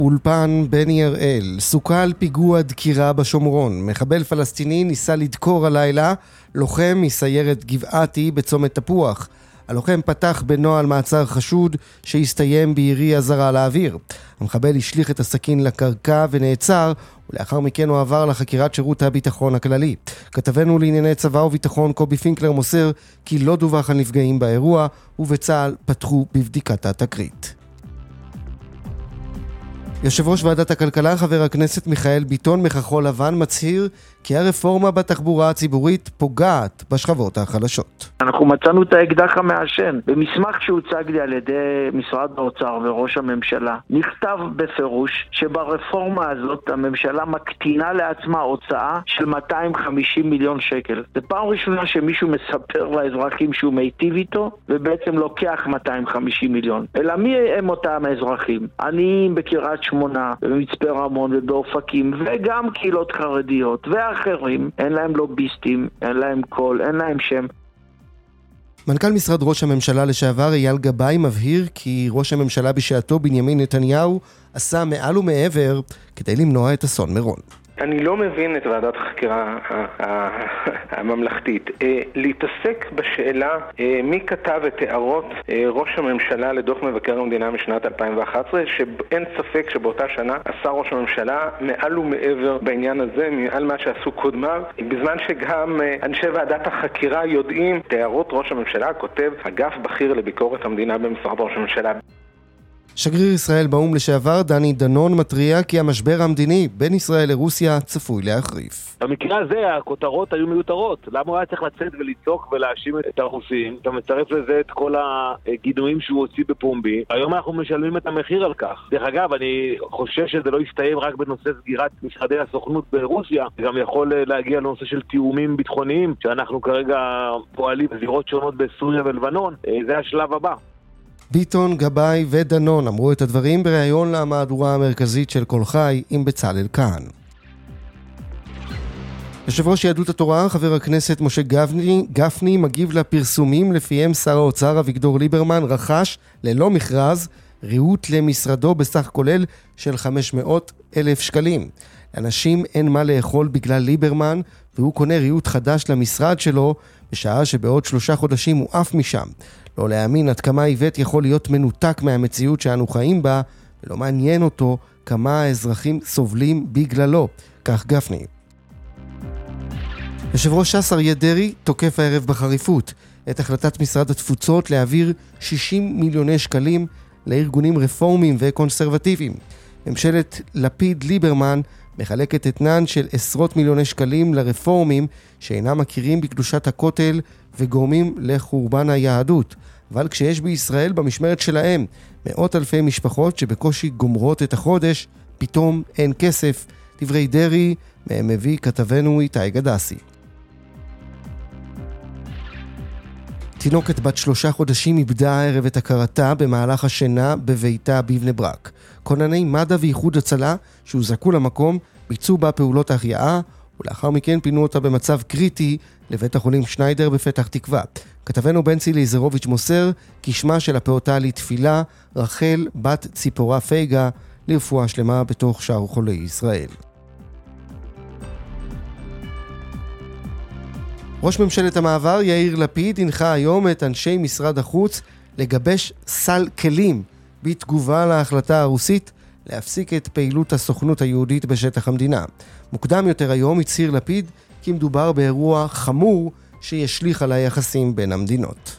אולפן בני הראל, סוכה על פיגוע דקירה בשומרון. מחבל פלסטיני ניסה לדקור הלילה לוחם מסיירת גבעתי בצומת תפוח. הלוחם פתח בנוהל מעצר חשוד שהסתיים בירי אזהרה לאוויר. המחבל השליך את הסכין לקרקע ונעצר, ולאחר מכן הוא עבר לחקירת שירות הביטחון הכללי. כתבנו לענייני צבא וביטחון קובי פינקלר מוסר כי לא דווח על נפגעים באירוע, ובצה"ל פתחו בבדיקת התקרית. יושב ראש ועדת הכלכלה חבר הכנסת מיכאל ביטון מכחול לבן מצהיר כי הרפורמה בתחבורה הציבורית פוגעת בשכבות החלשות. אנחנו מצאנו את האקדח המעשן. במסמך שהוצג לי על ידי משרד האוצר וראש הממשלה נכתב בפירוש שברפורמה הזאת הממשלה מקטינה לעצמה הוצאה של 250 מיליון שקל. זה פעם ראשונה שמישהו מספר לאזרחים שהוא מיטיב איתו ובעצם לוקח 250 מיליון. אלא מי הם אותם האזרחים? עניים בקריית שמונה, במצפה רמון ובאופקים, וגם קהילות חרדיות ואחרים. אין להם לוביסטים, אין להם קול, אין להם שם. מנכ"ל משרד ראש הממשלה לשעבר אייל גבאי מבהיר כי ראש הממשלה בשעתו בנימין נתניהו עשה מעל ומעבר כדי למנוע את אסון מירון. אני לא מבין את ועדת החקירה הממלכתית. להתעסק בשאלה מי כתב את הערות ראש הממשלה לדוח מבקר המדינה משנת 2011, שאין ספק שבאותה שנה עשה ראש הממשלה מעל ומעבר בעניין הזה, מעל מה שעשו קודמיו, בזמן שגם אנשי ועדת החקירה יודעים את הערות ראש הממשלה, כותב אגף בכיר לביקורת המדינה במשרד ראש הממשלה. שגריר ישראל באו"ם לשעבר דני דנון מתריע כי המשבר המדיני בין ישראל לרוסיה צפוי להחריף. במקרה הזה הכותרות היו מיותרות. למה הוא היה צריך לצאת ולצעוק ולהאשים את הרוסים? אתה מצרף לזה את כל הגינויים שהוא הוציא בפומבי. היום אנחנו משלמים את המחיר על כך. דרך אגב, אני חושב שזה לא יסתיים רק בנושא סגירת משרדי הסוכנות ברוסיה. זה גם יכול להגיע לנושא של תיאומים ביטחוניים, שאנחנו כרגע פועלים בזירות שונות בסוריה ולבנון. זה השלב הבא. ביטון, גבאי ודנון אמרו את הדברים בריאיון למהדורה המרכזית של כל חי עם בצלאל כהן. יושב ראש יהדות התורה, חבר הכנסת משה גפני מגיב לפרסומים לפיהם שר האוצר אביגדור ליברמן רכש ללא מכרז ריהוט למשרדו בסך כולל של 500,000 שקלים. לאנשים אין מה לאכול בגלל ליברמן, והוא קונה ריהוט חדש למשרד שלו בשעה שבעוד 3 חודשים הוא עף משם. לא להאמין עד כמה איווט יכול להיות מנותק מהמציאות שאנו חיים בה, ולא מעניין אותו כמה האזרחים סובלים בגללו, כך גפני. יושב ראש ש"ס אריה דרעי תוקף הערב בחריפות את החלטת משרד התפוצות להעביר 60 מיליוני שקלים לארגונים רפורמיים וקונסרבטיביים. ממשלת לפיד-ליברמן מחלקת אתנן של עשרות מיליוני שקלים לרפורמים שאינם מכירים בקדושת הכותל וגורמים לחורבן היהדות. אבל כשיש בישראל במשמרת שלהם מאות אלפי משפחות שבקושי גומרות את החודש, פתאום אין כסף. דברי דרעי מהם מביא כתבנו איתי גדסי. תינוקת בת 3 חודשים איבדה הערב את הכרתה במהלך השינה בביתה בבני ברק. כונני מד"א ואיחוד הצלה שהוזעקו למקום ביצעו בה פעולות החייאה, ולאחר מכן פינו אותה במצב קריטי לבית החולים שניידר בפתח תקווה. כתבנו בנצי ליזרוביץ' מוסר כי שמה של הפעוטה לתפילה רחל בת ציפורה פייגה, לרפואה שלמה בתוך שאר חולי ישראל. ראש ממשלת המעבר יאיר לפיד הנחה היום את אנשי משרד החוץ לגבש סל כלים בתגובה להחלטה הרוסית להפסיק את פעילות הסוכנות היהודית בשטח המדינה. מוקדם יותר היום הצהיר לפיד כי מדובר באירוע חמור שישליך על היחסים בין המדינות.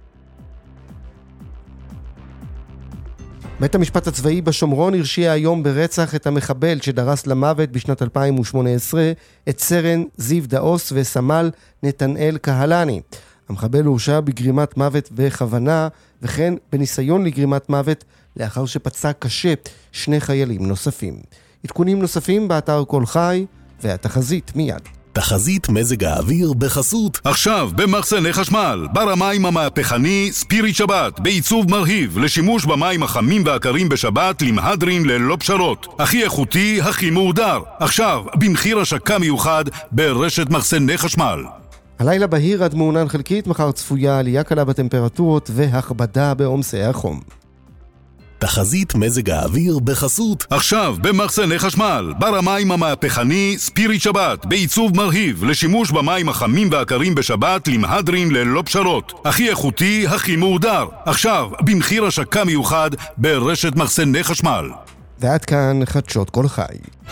בית המשפט הצבאי בשומרון הרשיע היום ברצח את המחבל שדרס למוות בשנת 2018 את סרן זיו דאוס וסמל נתנאל קהלני. המחבל הורשע בגרימת מוות בכוונה וכן בניסיון לגרימת מוות לאחר שפצע קשה 2 חיילים נוספים. עדכונים נוספים באתר כל חי והתחזית מיד. תחזית מזג האוויר בחסות עכשיו במחסני חשמל בר המים המהפכני ספיריט שבת בעיצוב מרהיב לשימוש במים החמים והקרים בשבת למהדרין ללא פשרות, הכי איכותי, הכי מהודר, עכשיו במחיר השקה מיוחד ברשת מחסני חשמל. הלילה בהיר עד מעונן חלקית, מחר צפויה עלייה קלה בטמפרטורות והכבדה בעומסי החום. תחזית מזג האוויר בחסות. עכשיו במחסני חשמל, בר המים המהפכני ספיריט שבת, בעיצוב מרהיב, לשימוש במים החמים והקרים בשבת, למהדרין ללא פשרות. הכי איכותי, הכי מהודר. עכשיו, במחיר השקה מיוחד, ברשת מחסני חשמל. ועד כאן חדשות כל חי.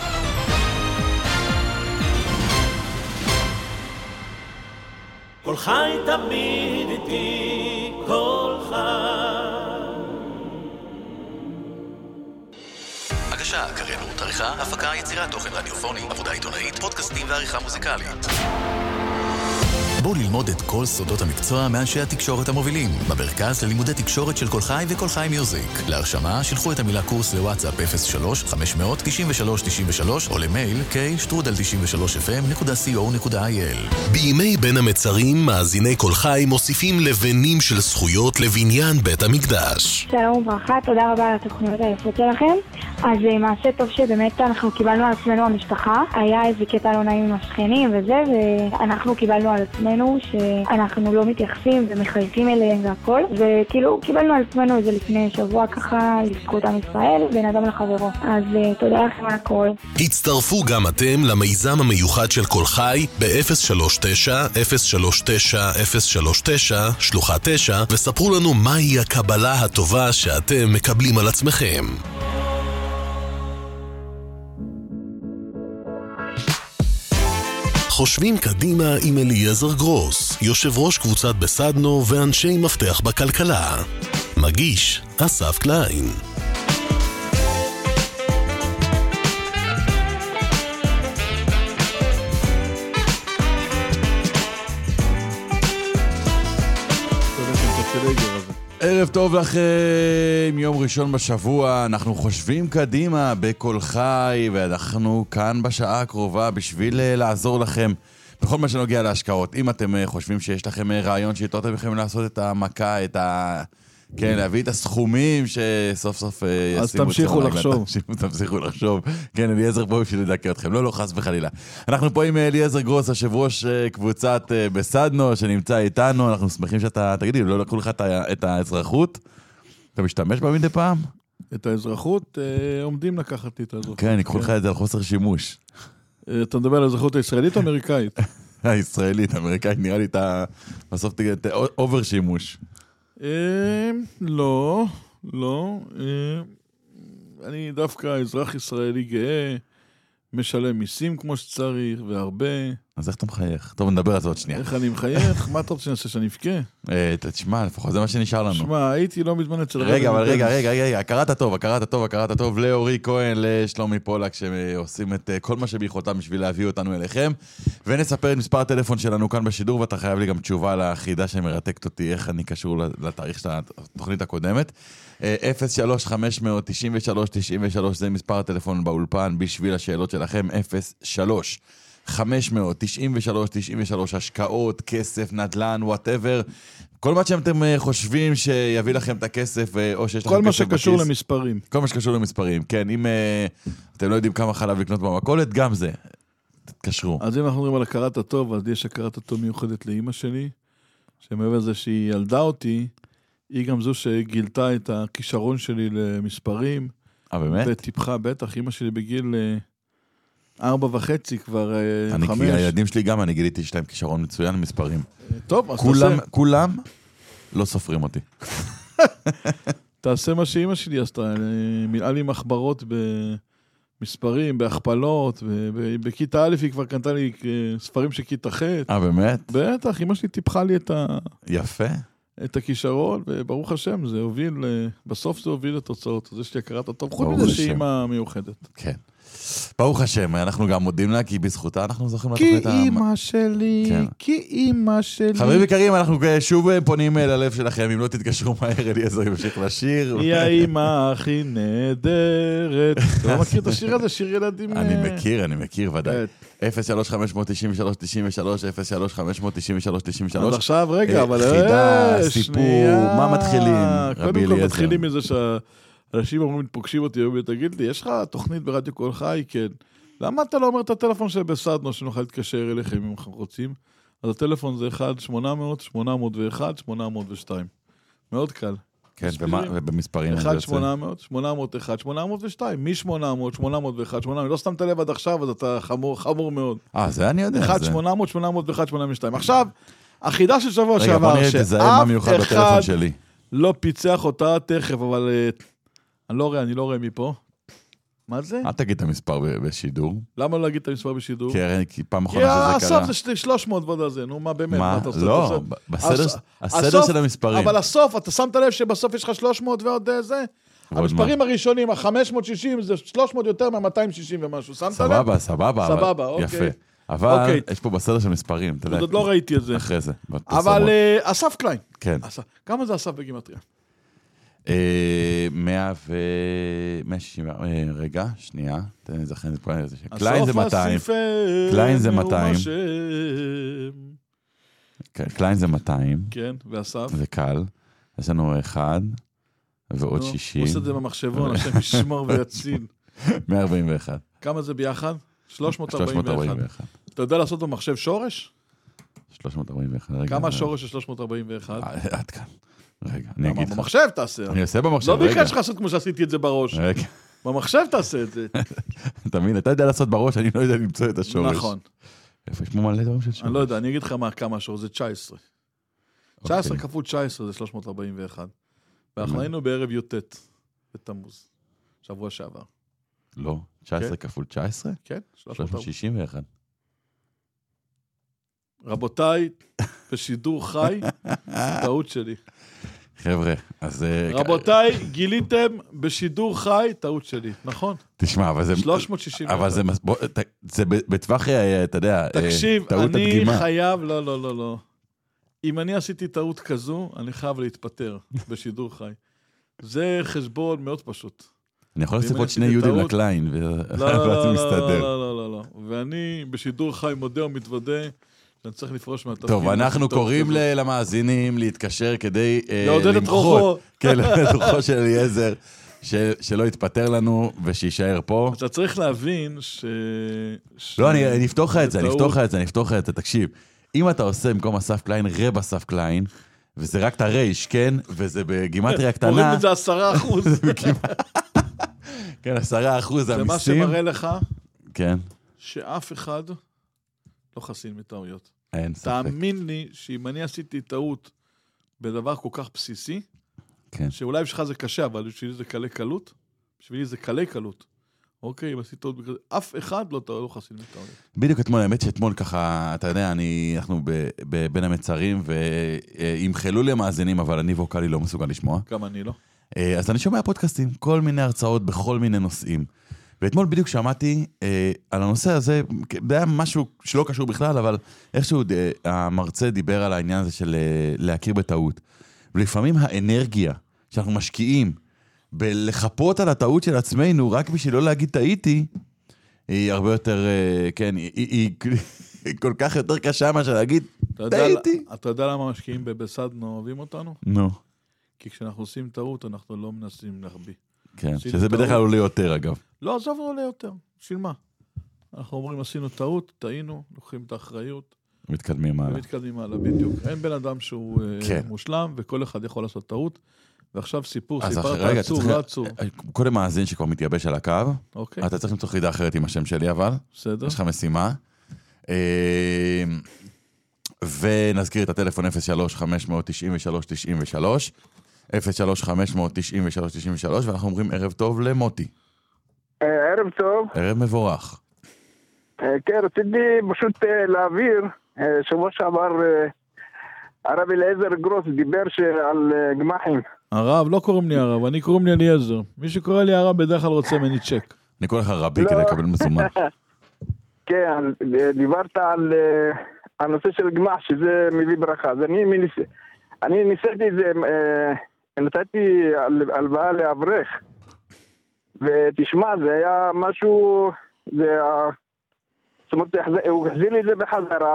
כל חי תמיד איתי, כל חי. הגשה, קריינות, עריכה, הפקה, יצירת תוכן רדיופוני, עבודה עיתונאית, פודקאסטים ועריכה מוזיקלית. בואו ללמוד את כל סודות המקצוע מאנשי התקשורת המובילים במרכז ללימודי תקשורת של כל חי וכל חי מיוזיק. להרשמה שלחו את המילה קורס לוואטסאפ 03-500-93-93 או למייל k@93fm.co.il. בימי בין המצרים מאזיני כל חי מוסיפים לבנים של זכויות לבניין בית המקדש. שלום וברכה, תודה רבה על התוכניות היפות שלכם. אז מעשה טוב שבאמת אנחנו קיבלנו על עצמנו המשפחה. היה איזה קטע לא נעים עם השכנים וזה, ואנחנו קיבלנו על עצמנו שאנחנו לא מתייחסים ומחייכים אליהם והכל, וכאילו קיבלנו על עצמנו איזה לפני שבוע ככה לזכות עם ישראל, בין אדם לחברו. אז תודה לכם על הכל. הצטרפו גם אתם למיזם המיוחד של כל חי ב-039-039-039 שלוחה 9 וספרו לנו מהי הקבלה הטובה שאתם מקבלים על עצמכם. חושבים קדימה עם אליעזר גרוס, יושב ראש קבוצת בסדנו ואנשי מפתח בכלכלה. מגיש אסף קליין. ערב טוב לכם, יום ראשון בשבוע, אנחנו חושבים קדימה בכל חי, ואנחנו כאן בשעה הקרובה בשביל לעזור לכם בכל מה שנוגע להשקעות. אם אתם חושבים שיש לכם רעיון שאיתו אתם יכולים לעשות את המכה, כן, להביא את הסכומים שסוף סוף ישימו... אז תמשיכו לחשוב. תמשיכו לחשוב. כן, אליעזר פה בשביל לדכא אתכם. לא, חס וחלילה. אנחנו פה עם אליעזר גרוס, יושב ראש קבוצת בסדנו, שנמצא איתנו. אנחנו שמחים שאתה, תגידי, לא לקחו לך את האזרחות? אתה משתמש בה מדי פעם? את האזרחות עומדים לקחת לי את האזרחות. כן, יקחו לך את זה על חוסר שימוש. אתה מדבר על האזרחות הישראלית או אמריקאית? הישראלית, אמריקאית, נראה לי בסוף תגיד, אובר שימוש. לא. אני דווקא אזרח ישראלי גאה, משלם מיסים כמו שצריך, והרבה. אז איך אתה מחייך? טוב, נדבר על זה עוד שנייה. איך אני מחייך? מה אתה רוצה שנעשה, שאני אבכה? תשמע, לפחות זה מה שנשאר לנו. תשמע, הייתי לא מזמן אצל... רגע, הכרת הטוב, לאורי כהן, לשלומי פולק, שעושים את כל מה שביכולתם בשביל להביא אותנו אליכם, ונספר את מספר הטלפון שלנו כאן בשידור, ואתה חייב לי גם תשובה לחידה שמרתקת אותי, איך אני קשור לתאריך של התוכנית הקודמת. 03-500-93-93, זה מספר הטלפון באולפן בשביל השאלות שלכם, 03-500-93-93, השקעות, כסף, נדל"ן, whatever, כל מה שאתם חושבים שיביא לכם את הכסף, או שיש לכם כל מה שקשור למספרים. כל מה שקשור למספרים, כן, אם אתם לא יודעים כמה חלב לקנות במכולת, גם זה, תתקשרו. אז אם אנחנו מדברים על הכרת הטוב, אז יש הכרת הטוב מיוחדת לאמא שלי, שמעבר לזה שהיא ילדה אותי, היא גם זו שגילתה את הכישרון שלי למספרים. באמת? וטיפחה, בטח, אמא שלי בגיל 4.5 כבר 5. הילדים שלי גם, אני גיליתי שיש להם כישרון מצוין למספרים. טוב, אז כולם לא סופרים אותי. תעשה מה שאמא שלי עשתה, מילאה לי מחברות במספרים, בהכפלות, ובכיתה א' היא כבר קנתה לי ספרים של כיתה ח'. באמת? בטח, אמא שלי טיפחה לי יפה. את הכישרון, וברוך השם, זה הוביל, בסוף זה הוביל לתוצאות. אז יש לי הכרת הטוב, חוץ מזה שהיא אימא מיוחדת. כן. ברוך השם, אנחנו גם מודים לה, כי בזכותה אנחנו זוכים לתוכנית... כי אימא שלי, כי אימא שלי. חברים יקרים, אנחנו שוב פונים ללב שלכם, אם לא תתקשרו מהר, אליעזר ימשיך לשיר. היא האימא הכי נהדרת. אתה לא מכיר את השיר הזה? שיר ילדים... אני מכיר, ודאי. 03-593-93-93, 03-593-93-93. אז עכשיו רגע, אבל... חידה, סיפור, מה מתחילים? קודם כל מתחילים מזה אנשים אומרים, פוגשים אותי, תגיד לי, יש לך תוכנית ברדיו כל חי? כן. למה אתה לא אומר את הטלפון של בסדנו, שנוכל להתקשר אליכם אם אנחנו רוצים? אז הטלפון זה 1-800-801-802. מאוד קל. כן, ובמספרים. 1,800, 801, 802, מ-800, 801, 800, לא שמת לב עד עכשיו, אז אתה חמור מאוד. זה אני יודע. 1,800, 801, 802. עכשיו, החידה של שבוע שעבר, בוא נראה תזהה מה מיוחד בטלפון שלי. לא פיצח אותה תכף, אבל אני לא רואה מפה. מה זה? אל תגיד את המספר בשידור. למה לא להגיד את המספר בשידור? כי פעם אחרונה שזה קרה. הסוף זה 300 ועוד הזה, נו מה באמת? מה? לא, בסדר של המספרים. אבל הסוף, אתה שמת לב שבסוף יש לך 300 ועוד זה? המספרים הראשונים, ה-560 זה 300 יותר מה-260 ומשהו, שמת לב? סבבה, אוקיי. יפה. אבל יש פה בסדר של מספרים, אתה יודע. עוד לא ראיתי את זה. אחרי זה. אבל אסף קליין. כן. כמה זה אסף בגימטריה? 160, רגע, שנייה, תן לי זכן, קליין זה 200, קליין זה 200, קליין זה 200, כן, ואסף? זה קל, יש לנו 1 ועוד 60. עושה את זה במחשבון, השם ישמור ויציל. 141. כמה זה ביחד? 341. אתה יודע לעשות במחשב שורש? 341, רגע. כמה השורש של 341? עד כאן. רגע, אני אגיד לך. במחשב תעשה. אני אעשה במחשב, רגע. לא ביקש לך לעשות כמו שעשיתי את זה בראש. רגע. במחשב תעשה את זה. אתה מבין, אתה יודע לעשות בראש, אני לא יודע למצוא את השורש. נכון. איפה יש פה מלא דברים של שורש? אני לא יודע, אני אגיד לך כמה השורש, זה 19. 19 כפול 19 זה 341. ואנחנו היינו בערב י"ט בתמוז, שבוע שעבר. לא, 19 כפול 19? כן, 361. רבותיי, בשידור חי, טעות שלי. חבר'ה, אז... רבותיי, גיליתם בשידור חי, טעות שלי, נכון? תשמע, אבל זה... 360. אבל זה בטווח, אתה יודע, תקשיב, אני חייב, לא. אם אני עשיתי טעות כזו, אני חייב להתפטר בשידור חי. זה חשבון מאוד פשוט. אני יכול לספות שני יהודים לקליין, ואז מסתדר. לא. ואני בשידור חי מודה ומתוודה, שאני צריך לפרוש מהתפקיד. טוב, אנחנו קוראים למאזינים להתקשר כדי לעודד את רוחו. כן, לעודד את רוחו של אליעזר, שלא יתפטר לנו ושישאר פה. אתה צריך להבין לא, אני אפתוח לך את זה, תקשיב. אם אתה עושה במקום אסף קליין, רב אסף קליין, וזה רק את הרייש, כן? וזה בגימטריה קטנה. קוראים את זה 10%. כן, 10% המיסים. זה מה שמראה לך, כן. שאף אחד לא חסין מטעויות. אין ספק. תאמין לי שאם אני עשיתי טעות בדבר כל כך בסיסי, שאולי בשבילך זה קשה, אבל בשבילי זה קלי קלות, בשבילי זה קלי קלות. אוקיי, אם עשיתי טעות בכזה, אף אחד לא חסין מטעויות. בדיוק אתמול, האמת שאתמול ככה, אתה יודע, אנחנו בין המצרים, וימחלו לי המאזינים, אבל אני ווקלי לא מסוגל לשמוע. גם אני לא. אז אני שומע פודקאסטים, כל מיני הרצאות בכל מיני נושאים. ואתמול בדיוק שמעתי על הנושא הזה, זה היה משהו שלא קשור בכלל, אבל איכשהו המרצה דיבר על העניין הזה של להכיר בטעות. ולפעמים האנרגיה שאנחנו משקיעים בלחפות על הטעות של עצמנו, רק בשביל לא להגיד טעיתי, היא הרבה יותר, כן, היא כל כך יותר קשה מה שלהגיד טעיתי. אתה יודע למה משקיעים בסדנו אוהבים אותנו? נו. כי כשאנחנו עושים טעות, אנחנו לא מנסים להחביא. כן, שזה בדרך כלל עולה יותר, אגב. לא, עזוב לא עולה יותר. בשביל מה? אנחנו אומרים, עשינו טעות, טעינו, לוקחים את האחריות. מתקדמים הלאה, בדיוק. אין בן אדם שהוא מושלם, וכל אחד יכול לעשות טעות. ועכשיו סיפרת עצור, לא עצור. קודם מאזין שכבר מתייבש על הקו. אתה צריך למצוא חידה אחרת עם השם שלי, אבל. בסדר. יש לך משימה. ונזכיר את הטלפון 03-593-93, 03-593-93, ואנחנו אומרים ערב טוב למוטי. ערב טוב. ערב מבורך. כן, רציתי פשוט להעביר, שבוע שעבר הרב אליעזר גרוס דיבר על גמחים. הרב, לא קוראים לי הרב, אני קוראים לי אליעזר. מי שקורא לי הרב בדרך כלל רוצה ממני צ'ק. אני קורא לך רבי כדי לקבל מזומן. כן, דיברת על הנושא של גמח, שזה מביא ברכה. אז אני ניסיתי את זה, נתתי הלוואה לאברך, ותשמע, זה היה משהו, זאת אומרת, הוא החזיר לי את זה בחזרה,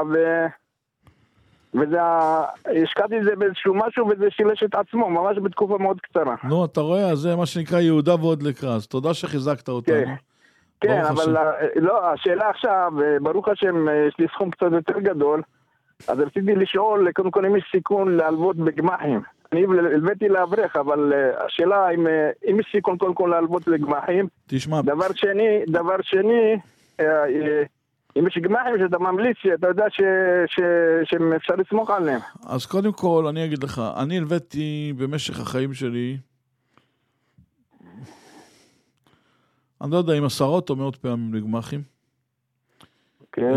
השקעתי את זה באיזשהו משהו, וזה שילש את עצמו, ממש בתקופה מאוד קצרה. נו, אתה רואה, זה מה שנקרא יהודה ועוד לקרס. תודה שחיזקת אותנו. כן, אבל לא, השאלה עכשיו, ברוך השם, יש לי סכום קצת יותר גדול, אז רציתי לשאול, קודם כל, אם יש סיכון להלוות בגמחים. אני הבאתי לאברך, אבל השאלה אם יש סיכון כל להלוות לגמחים. תשמע. דבר שני, אם יש גמחים שאתה ממליץ, אתה יודע שאפשר לסמוך עליהם. אז קודם כל, אני אגיד לך, אני הלוויתי במשך החיים שלי, אני לא יודע אם 10 או 100 פעמים לגמחים. כן.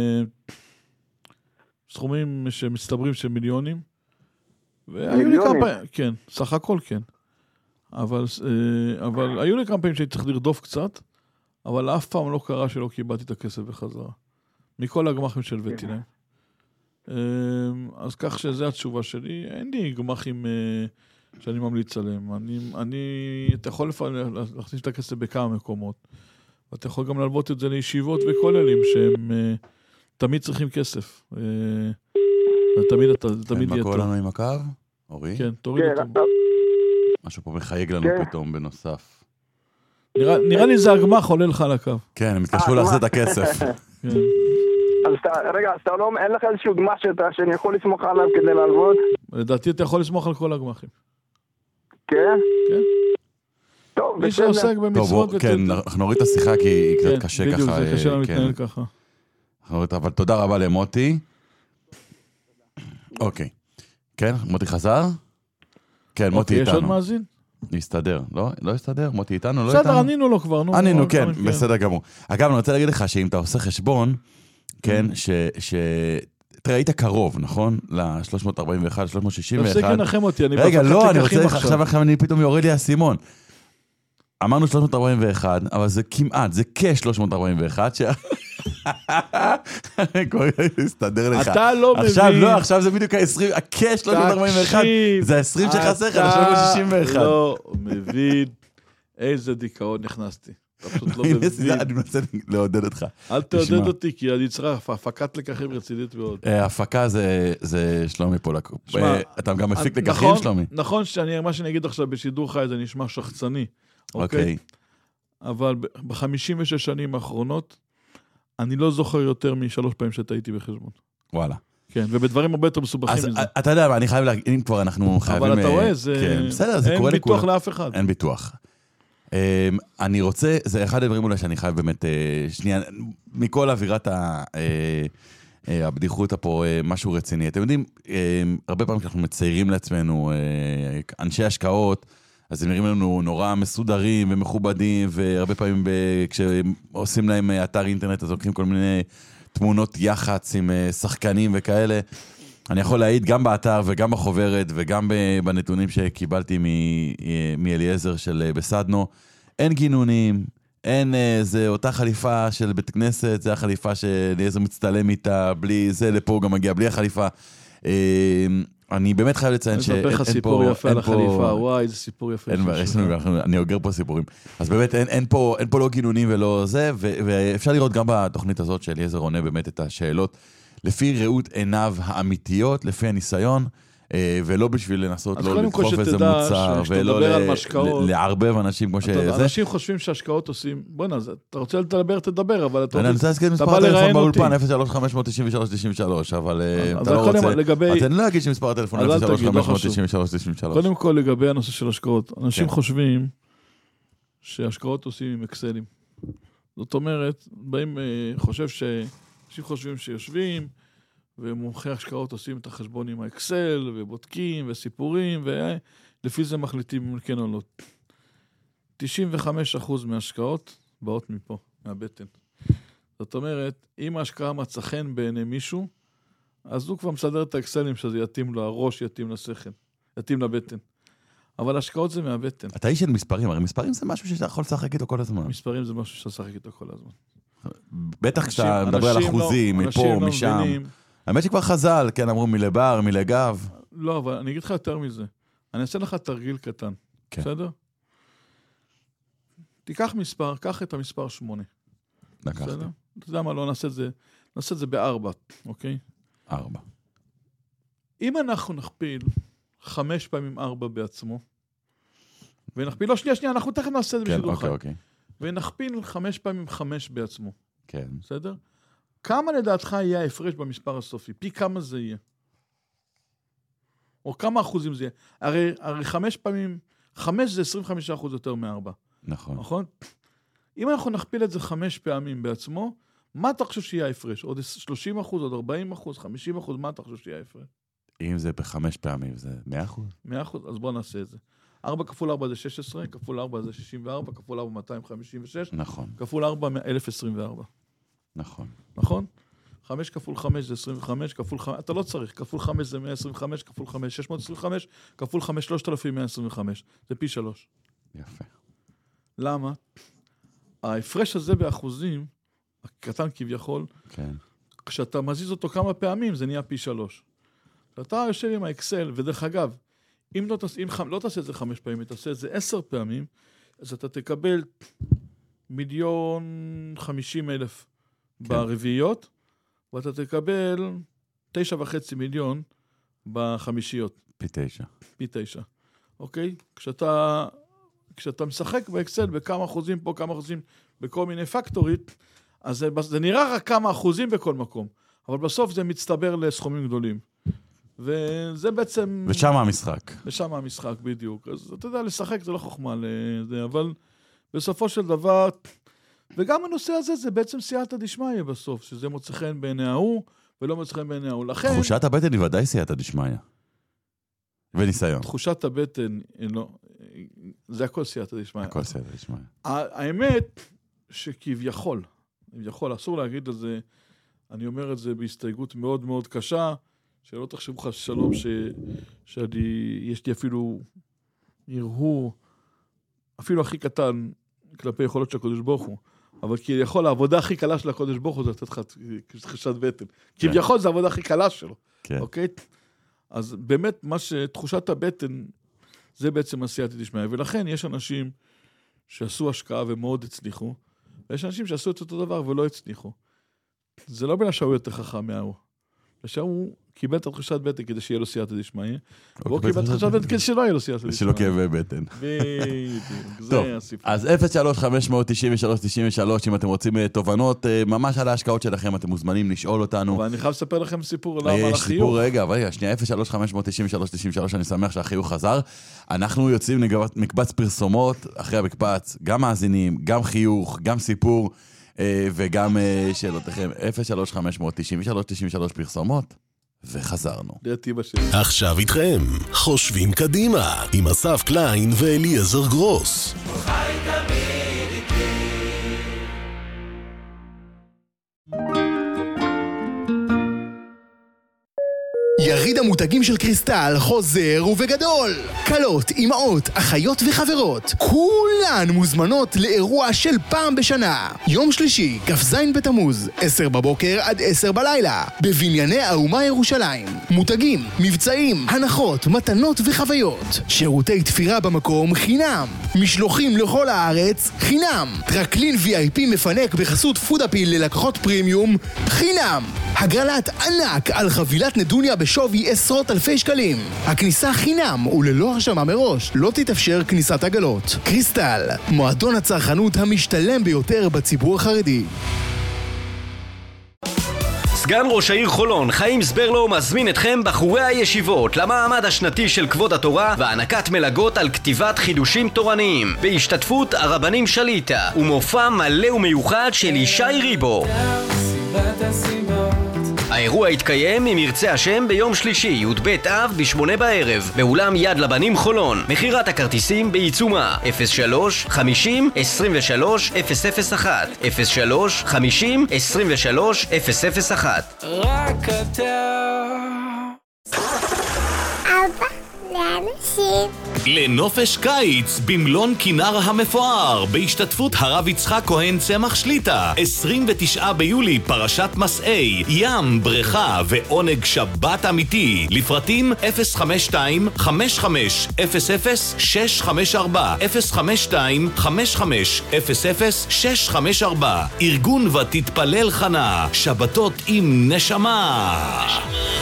סכומים שמצטברים של מיליונים. והיו לי כמה פעמים, כן, סך הכל כן. אבל היו לי כמה פעמים שהייתי צריך לרדוף קצת, אבל אף פעם לא קרה שלא קיבלתי את הכסף בחזרה. מכל הגמחים שהלוויתי להם. אז כך שזה התשובה שלי. אין לי גמחים שאני ממליץ עליהם. אתה יכול להכניס את הכסף בכמה מקומות. ואתה יכול גם ללוות את זה לישיבות וכוללים שהם תמיד צריכים כסף. תמיד יהיה טוב. מה קורה לנו עם הקו? אורי? כן, תוריד אותו. משהו פה מחייג לנו פתאום בנוסף. נראה לי זה הגמח עולה לך על הקו. כן, הם התקשרו להחזיר את הכסף. אז רגע, אז אין לך איזשהו גמח שאני יכול לסמוך עליו כדי להלוות? לדעתי אתה יכול לסמוך על כל הגמחים. כן? כן. טוב, מי שעוסק במצוות... כן, אנחנו נוריד את השיחה כי היא קצת קשה ככה. בדיוק, זה קשה לנו להתנהל ככה. אבל תודה רבה למוטי. אוקיי. כן, מוטי חזר? כן, מוטי איתנו. יש עוד מאזין? יסתדר, לא יסתדר? מוטי איתנו, לא איתנו? בסדר, ענינו לו כבר, נו. ענינו, כן, בסדר גמור. אגב, אני רוצה להגיד לך שאם אתה עושה חשבון, כן, תראה, היית קרוב, נכון? ל-341, 361. תפסיק לנחם אותי, אני רגע, לא, אני רוצה לך, עכשיו אני פתאום יורד לי הסימון. אמרנו 341, אבל זה כמעט, זה כ-341, הסתדר לך. אתה לא מבין. עכשיו זה בדיוק ה-20, כ-341, זה ה-20 שחסר לך, 361. לא מבין איזה דיכאון נכנסתי. אתה פשוט לא מבין. אני מנסה לעודד אותך. אל תעודד אותי, כי אני צריך הפקת לקחים רצינית מאוד. הפקה זה שלומי פה. אתה גם מפיק לקחים, שלומי? נכון, מה שאני אגיד עכשיו בשידור חי, זה נשמע שחצני. אוקיי. אבל ב-56 שנים האחרונות, אני לא זוכר יותר מ3 פעמים שהייתי בחשבון. וואלה. כן, ובדברים הרבה יותר מסובכים מזה. אז אתה יודע מה, אני חייב להגיד, אם כבר אנחנו חייבים... אבל אתה רואה, אין ביטוח לאף אחד. אין ביטוח. אני רוצה, זה אחד הדברים אולי שאני חייב באמת, שנייה, מכל אווירת הבדיחות פה, משהו רציני. אתם יודעים, הרבה פעמים כשאנחנו מציירים לעצמנו אנשי השקעות, אז הם נראים לנו נורא מסודרים ומכובדים, והרבה פעמים כשעושים להם אתר אינטרנט, אז לוקחים כל מיני תמונות יח"צ עם שחקנים וכאלה. אני יכול להעיד גם באתר וגם בחוברת, וגם בנתונים שקיבלתי מאליעזר של בסדנו, אין גינונים, אין זה אותה חליפה של בית כנסת, זה החליפה שאליעזר מצטלם איתה, בלי זה לפה הוא גם מגיע, בלי החליפה. אני באמת חייב לציין שאין פה... אני אספר לך סיפור יפה על החליפה, וואי, איזה סיפור יפה. אני אוגר פה סיפורים. אז באמת אין פה לא גינונים ולא זה, ואפשר לראות גם בתוכנית הזאת שאליעזר עונה באמת את השאלות, לפי ראות עיניו האמיתיות, לפי הניסיון, ולא בשביל לנסות לא לדחוף איזה מוצר, ולא לערבב אנשים כמו שזה. אנשים חושבים שהשקעות עושים, בוא נע, אתה רוצה תדבר, אבל אתה אני רוצה להזכיר מספר הטלפון באולפן, 03-593-93, אבל אתה לא רוצה, אתה לא להגיד שמספר הטלפון 03-593-93. קודם כל לגבי הנושא של השקעות, אנשים חושבים שהשקעות עושים עם אקסלים. זאת אומרת, אנשים חושבים שיושבים, ומומחי השקעות עושים את החשבון עם האקסל, ובודקים, וסיפורים, ולפי זה מחליטים אם כן או לא. 95% מההשקעות באות מפה, מהבטן. זאת אומרת, אם ההשקעה מצא חן בעיני מישהו, אז הוא כבר מסדר את האקסלים שזה יתאים לו, הראש יתאים לשכל, יתאים לבטן. אבל השקעות זה מהבטן. אתה איש של מספרים, הרי מספרים זה משהו שאתה יכול לשחק איתו כל הזמן. מספרים זה משהו שאתה לשחק איתו כל הזמן. בטח כשאתה מדבר על אחוזים, מפה, משם. האמת שכבר חז"ל, כן, אמרו מלבר, מלגב. לא, אבל אני אגיד לך יותר מזה. אני אעשה לך תרגיל קטן, בסדר? תיקח מספר, קח את המספר 8. לקחתי. אתה יודע מה, לא נעשה את זה ב4, אוקיי? 4. אם אנחנו נכפיל 5 פעמים 4 בעצמו, ונכפיל, לא, שנייה, אנחנו תכף נעשה את זה בשידור חי. אוקיי. ונכפיל 5 פעמים 5 בעצמו. כן. בסדר? כמה לדעתך יהיה ההפרש במספר הסופי? פי כמה זה יהיה? או כמה אחוזים זה יהיה. הרי 5 פעמים, 5 זה 25% יותר מ4. נכון? אם אנחנו נכפיל את זה 5 פעמים בעצמו, מה אתה חושב שיהיה ההפרש? עוד 30%, עוד 40%, 50%, מה אתה חושב שיהיה ההפרש? אם זה ב5 פעמים, זה 100%? 100%, אז בואו נעשה את זה. 4 כפול 4 זה 16, כפול 4 זה 64, כפול 4 256, נכון. כפול 4 1024. נכון. 5 כפול 5 זה 25, כפול 5, אתה לא צריך, כפול 5 זה 125, כפול 5 625, כפול 5 3125, זה פי 3. יפה. למה? ההפרש הזה באחוזים, הקטן כביכול, כן. כשאתה מזיז אותו כמה פעמים, זה נהיה פי 3. אתה יושב עם האקסל, ודרך אגב, אם לא תעשה את זה 5 פעמים, תעשה את זה 10 פעמים, אז אתה תקבל 1,050,000 ברביעיות, ואתה תקבל 9.5 מיליון בחמישיות. פי 9. אוקיי? כשאתה משחק באקסל בכמה אחוזים פה, כמה אחוזים בכל מיני פקטורית, אז זה נראה רק כמה אחוזים בכל מקום, אבל בסוף זה מצטבר לסכומים גדולים. וזה בעצם... ושם המשחק, בדיוק. אז אתה יודע, לשחק זה לא חוכמה לזה, אבל בסופו של דבר, וגם הנושא הזה זה בעצם סייעתא דשמיא בסוף, שזה מוצא חן בעיני ההוא, ולא מוצא חן בעיני ההוא. לכן... תחושת הבטן היא ודאי סייעתא דשמיא. וניסיון. תחושת הבטן, זה הכל סייעתא דשמיא. הכל סייעתא דשמיא. האמת שכביכול, אסור להגיד על זה, אני אומר את זה בהסתייגות מאוד מאוד קשה, שלא תחשבו לך שלום שיש לי אפילו ירהור, אפילו הכי קטן כלפי יכולות של הקודש ברוך הוא, אבל כביכול העבודה הכי קלה של הקודש ברוך הוא זה לתת לך תחושת בטן. כביכול זה העבודה הכי קלה שלו. אוקיי? אז באמת תחושת הבטן זה בעצם הסייעתא דשמיא, ולכן יש אנשים שעשו השקעה ומאוד הצליחו, ויש אנשים שעשו את אותו דבר ולא הצליחו. זה לא בגלל שהוא יותר חכם מההוא. ושם הוא קיבל את תחושת בטן כדי שיהיה לו סייעתא דשמיא, והוא קיבל את תחושת בטן כדי שלא יהיה לו סייעתא דשמיא. שלא כאבי בטן. בדיוק, זה הסיפור. אז 03-593-93, אם אתם רוצים תובנות ממש על ההשקעות שלכם, אתם מוזמנים לשאול אותנו. אבל אני חייב לספר לכם סיפור למה על החיוך. סיפור, רגע, שנייה, 03-593-93, אני שמח שהחיוך חזר. אנחנו יוצאים מקבץ פרסומות, אחרי המקבץ, גם מאזינים, גם חיוך, גם סיפור, וגם שאלותיכם, 03-593-93 פרסומות, וחזרנו. עכשיו איתכם, חושבים קדימה, עם אסף קליין ואליעזר גרוס. יריד המותגים של קריסטל חוזר ובגדול. קלות, אמהות, אחיות וחברות, כולן מוזמנות לאירוע של פעם בשנה. יום שלישי, כ"ז בתמוז, 10 בבוקר עד 10 בלילה, בבנייני האומה ירושלים. מותגים, מבצעים, הנחות, מתנות וחוויות. שירותי תפירה במקום חינם. משלוחים לכל הארץ חינם. טרקלין VIP מפנק בחסות פודאפיל ללקוחות פרימיום חינם. הגרלת ענק על חבילת נדוניה בשווי עשרות אלפי שקלים. הכניסה חינם וללא הרשמה מראש. לא תתאפשר כניסת עגלות. קריסטל, מועדון הצרכנות המשתלם ביותר בציבור החרדי. סגן ראש העיר חולון, חיים סברלו, מזמין אתכם בחורי הישיבות למעמד השנתי של כבוד התורה והענקת מלגות על כתיבת חידושים תורניים בהשתתפות הרבנים שליטה ומופע מלא ומיוחד של ישי ריבו. האירוע יתקיים אם ירצה השם ביום שלישי, י"ב אב ב8 בערב, באולם יד לבנים חולון. מחירת הכרטיסים בעיצומה 03-50-23-001 03-50-23-001. רק אתה אבא לאנשים לנופש קיץ במלון כינר המפואר בהשתתפות הרב יצחק כהן צמח שליטה, 29 ביולי, פרשת מסעי, ים, בריכה ועונג שבת אמיתי. לפרטים 052-5500-654 052-5500-654. ארגון ותתפלל חנה, שבתות עם נשמה.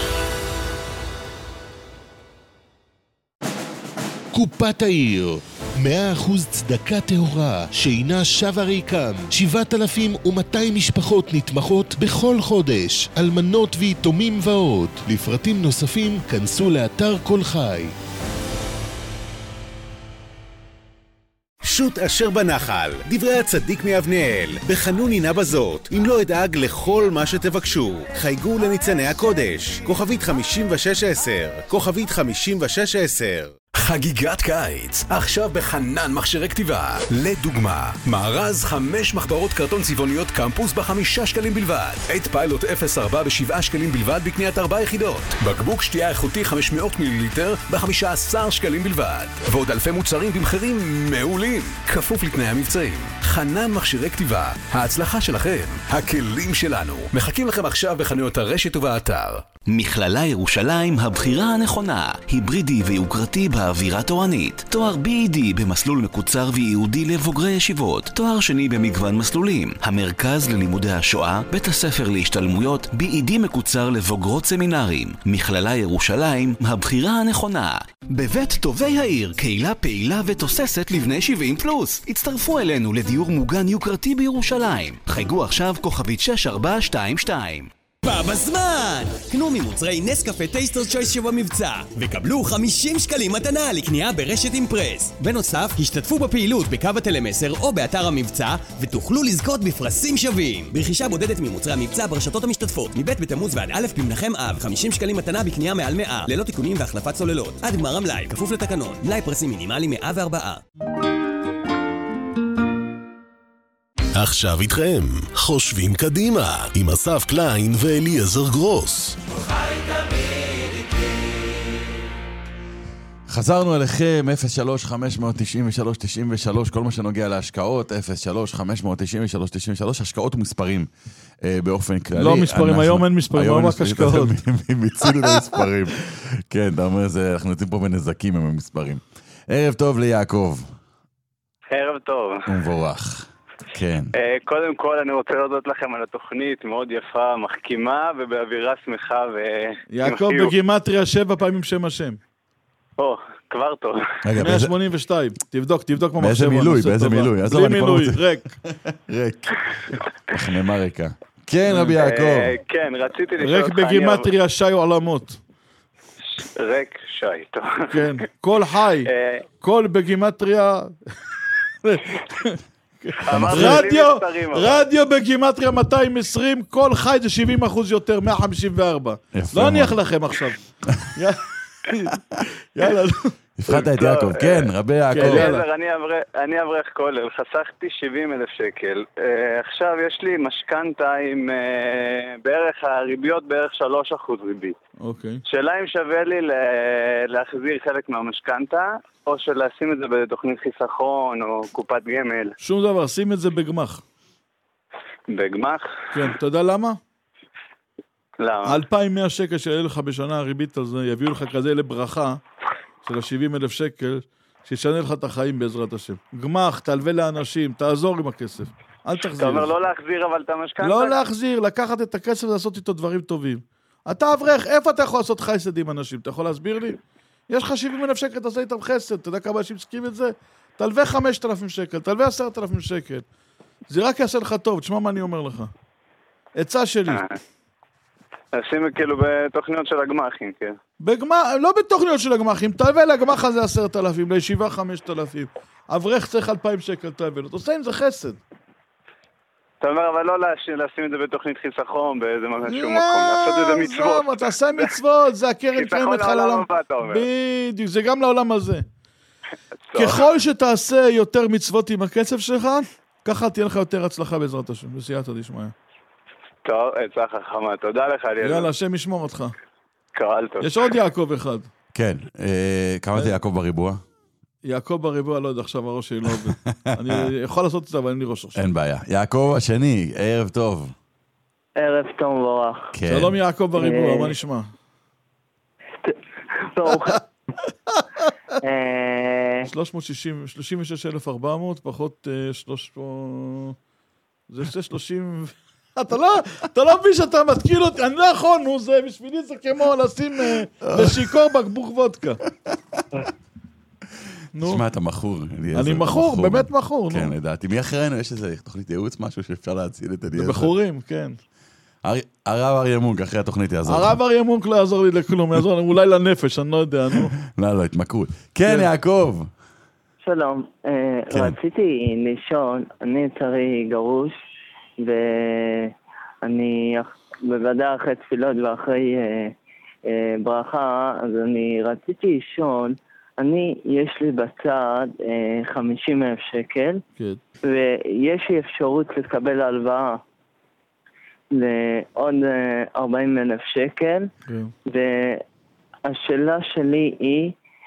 קופת העיר, 100% צדקה טהורה, שאינה שווה ריקם. 7,200 משפחות נתמכות בכל חודש, אלמנות ויתומים ועוד. לפרטים נוספים, כנסו לאתר כל חי. שוט אשר בנחל, דברי הצדיק מאבנאל, בחנון הנה בזאת, אם לא אדאג לכל מה שתבקשו. חייגו לניצני הקודש, כוכבית 5610, כוכבית 5610. חגיגת קיץ, עכשיו בחנן מכשירי כתיבה. לדוגמה, מארז 5 מחברות קרטון צבעוניות קמפוס ב5 שקלים בלבד. עת פיילוט 0.4 ב7 שקלים בלבד בקניית 4 יחידות. בקבוק שתייה איכותי 500 מיליליטר ב15 שקלים בלבד. ועוד אלפי מוצרים במחירים מעולים, כפוף לתנאי המבצעים. חנן מכשירי כתיבה, ההצלחה שלכם, הכלים שלנו. מחכים לכם עכשיו בחנויות הרשת ובאתר. מכללה ירושלים, הבחירה הנכונה, היברידי ויוקרתי באווירה תורנית. תואר BED במסלול מקוצר וייעודי לבוגרי ישיבות. תואר שני במגוון מסלולים. המרכז ללימודי השואה, בית הספר להשתלמויות, BED מקוצר לבוגרות סמינרים. מכללה ירושלים, הבחירה הנכונה. בבית טובי העיר, קהילה פעילה ותוססת לבני 70 פלוס. הצטרפו אלינו לדיור מוגן יוקרתי בירושלים. חייגו עכשיו כוכבית 6422. בזמן! קנו ממוצרי נסקפה טייסטרס צ'ויס שבמבצע וקבלו 50 שקלים מתנה לקנייה ברשת אימפרס. בנוסף, השתתפו בפעילות בקו הטלמסר או באתר המבצע ותוכלו לזכות בפרסים שווים. ברכישה בודדת ממוצרי המבצע ברשתות המשתתפות מבית בתמוז ועד א' במנחם אב, 50 שקלים מתנה בקנייה מעל 100 ללא תיקונים והחלפת סוללות. עד גמר המלאי, כפוף לתקנון. מלאי פרסים מינימלי 104. עכשיו איתכם, חושבים קדימה, עם אסף קליין ואליעזר גרוס. חזרנו אליכם, 03-593-93, כל מה שנוגע להשקעות, 03-593-93, השקעות ומספרים באופן כללי. לא מספרים, היום אין מספרים, לא רק השקעות. מיצינו את המספרים. כן, אתה אומר, אנחנו יוצאים פה בנזקים עם המספרים. ערב טוב ליעקב. ערב טוב. ומבורך. כן. קודם כל אני רוצה להודות לכם על התוכנית, מאוד יפה, מחכימה ובאווירה שמחה יעקב בגימטריה 7 פעמים שם השם. כבר טוב. 182, תבדוק כמו באיזה מילוי, באיזה מילוי. בלי מילוי, ריק. ריק. מחממה ריקה. כן, רבי יעקב. כן, רציתי לשאול אותך. ריק בגימטריה שי עולמות. ריק שי, טוב. כן, כל חי, כל בגימטריה... רדיו בגימטריה 220, כל חי זה 70% יותר, 154. לא נניח לכם עכשיו. יאללה. הפחדת את יעקב, כן, רבי יעקב. אני אברך כולל, חסכתי 70,000 שקל. עכשיו יש לי משכנתה עם בערך הריביות, בערך 3% ריבית. שאלה אם שווה לי להחזיר חלק מהמשכנתה, או שלשים את זה בתוכנית חיסכון או קופת גמל. שום דבר, שים את זה בגמח. בגמח? כן, אתה יודע למה? למה? 2,100 שקל שיהיה לך בשנה הריבית על זה, יביאו לך כזה לברכה של 70,000 שקל, שישנה לך את החיים בעזרת השם. גמח, תלווה לאנשים, תעזור עם הכסף. אל תחזיר. אתה אומר לא להחזיר אבל את המשכנתה? לא להחזיר, לקחת את הכסף ולעשות איתו דברים טובים. אתה אברך, איפה אתה יכול לעשות חסד עם אנשים? אתה יכול להסביר לי? יש לך 70,000 שקל, תעשה איתם חסד, אתה יודע כמה אנשים עסקים את זה? תלווה 5,000 שקל, תלווה 10,000 שקל. זה רק יעשה לך טוב, תשמע מה אני אומר לך. עצה שלי. עושים כאילו בתוכניות של הגמחים, כן. לא בתוכניות של הגמחים, תלווה לגמח הזה 10,000, לישיבה 5,000. אברך צריך 2,000 שקל, תלווה לו. תעשה עם זה חסד. אתה אומר, אבל לא לשים את זה בתוכנית חיסכון, באיזה משהו מקום, לעשות את זה מצוות. תעשה מצוות, זה הקרן קיימת לך לעולם. בדיוק, זה גם לעולם הזה. ככל שתעשה יותר מצוות עם הכסף שלך, ככה תהיה לך יותר הצלחה בעזרת השם, בסייעתא דשמיא. טוב, עצה חכמה, תודה לך. יאללה, השם ישמור אותך. קהל טוב. יש עוד יעקב אחד. כן, כמה זה יעקב בריבוע? יעקב בריבוע, לא יודע, עכשיו הראש שלי לא עובד. אני יכול לעשות את זה, אבל אין לי ראש עכשיו. אין בעיה. יעקב השני, ערב טוב. ערב טוב מבורך. שלום יעקב בריבוע, מה נשמע? טוב. 36,400 פחות 300... זה 30... אתה לא מבין שאתה מתקיל אותי, אני לא יכול, נו, זה בשבילי זה כמו לשים בשיקור בקבוק וודקה. תשמע, אתה מכור. אני מכור, באמת מכור. כן, לדעתי. מי אחרינו? יש איזה תוכנית ייעוץ, משהו שאפשר להציל את אליעזר. בחורים, כן. הרב אריה מונק, אחרי התוכנית יעזור. הרב אריה מונק לא יעזור לי לכלום, יעזור לי אולי לנפש, אני לא יודע, נו. לא, התמכרות. כן, יעקב. שלום, רציתי לשאול, אני יצרי גרוש, ואני בוודאי אחרי תפילות ואחרי ברכה, אז אני רציתי לשאול, יש לי בצד 50,000 שקל, ויש לי אפשרות לקבל הלוואה לעוד 40,000 שקל, והשאלה שלי היא,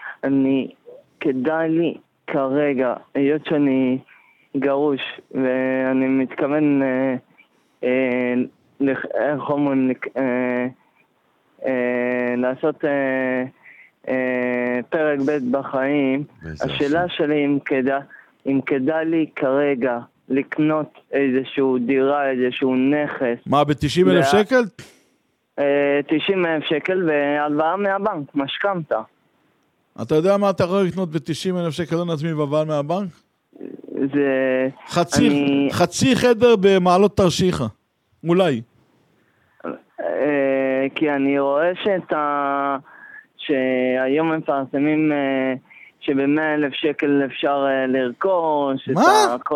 כדאי לי כרגע, היות שאני גרוש, ואני מתכוון לעשות פרק ב' בחיים, השאלה שלי אם כדאי לי כרגע לקנות איזשהו דירה, איזשהו נכס. מה, ב-90,000 שקל? 90,000 שקל והלוואה מהבנק, משכנתה. אתה יודע מה אתה יכול לקנות ב-90,000 שקל לא נעצמי בבעל מהבנק? זה... חצי חדר במעלות תרשיחה. אולי. כי אני רואה שהיום מפרסמים שב-100,000 שקל אפשר לרכוש. מה?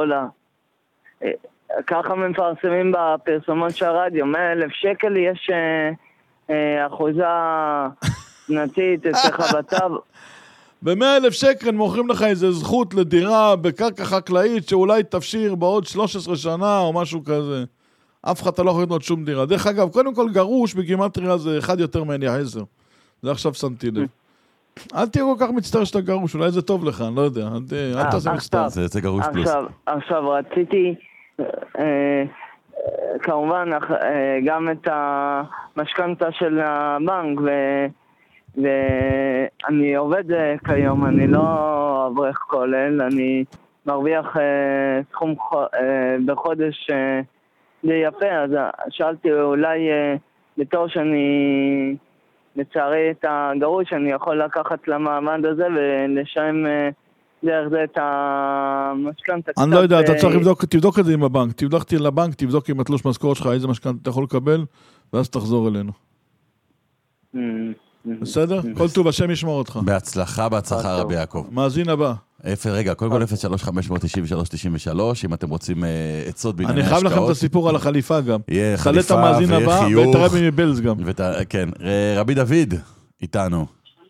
ככה מפרסמים בפרסומות של הרדיו. 100,000 שקל יש אחוזה שנתית אצלך בטב. ב-100,000 שקל מוכרים לך איזו זכות לדירה בקרקע חקלאית שאולי תפשיר בעוד 13 שנה או משהו כזה. אף אחד אתה לא יכול לקנות שום דירה. דרך אגב, קודם כל גרוש בגימטריה זה אחד יותר מ-10. זה עכשיו שמתי לב. אל תהיה כל כך מצטער שאתה גרוש, אולי זה טוב לך, אני לא יודע. אל תעשה מצטער. זה גרוש פלוס. עכשיו רציתי, כמובן, גם את המשכנתה של הבנק, ואני עובד כיום, אני לא אברך כולל, אני מרוויח סכום בחודש די יפה, אז שאלתי אולי בתור שאני לצערי את הגרוש, אני יכול לקחת למעמד הזה ולשלם דרך זה את המשכנתה. אני לא יודע, אתה צריך תבדוק את זה עם הבנק, תבדוק לבנק, תבדוק עם התלוש משכורת שלך איזה משכנתה אתה יכול לקבל, ואז תחזור אלינו. בסדר? כל טוב, השם ישמור אותך. בהצלחה רבי יעקב. מאזין הבא. רגע, קודם כל 03-593-93, אם אתם רוצים עצות בענייני השקעות. אני חייב לכם את הסיפור על החליפה גם. יהיה חליפה ויהיה חיוך. ואת הרבי מבלז גם. כן, רבי דוד איתנו.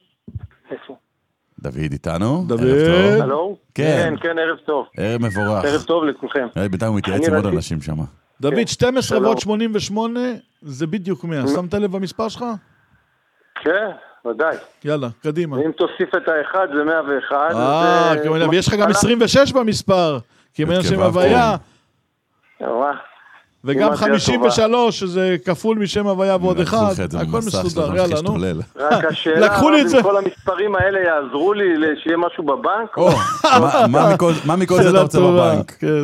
דוד איתנו? דוד. הלו? כן, ערב טוב. ערב מבורך. ערב טוב לכולכם. בינתיים הוא מתייעץ עם עוד אנשים שם. דוד, 12 ועוד 88 זה בדיוק 100. שמת לב במספר שלך? כן. ודאי. יאללה, קדימה. אם תוסיף את האחד, זה 101. ויש לך גם 26 במספר, כי אם אין שם הוויה. וגם 53, שזה כפול משם הוויה ועוד אחד. הכל מסודר, יאללה, נו. רק השאלה, אם כל המספרים האלה יעזרו לי שיהיה משהו בבנק? מה מכל זה אתה רוצה בבנק? כן.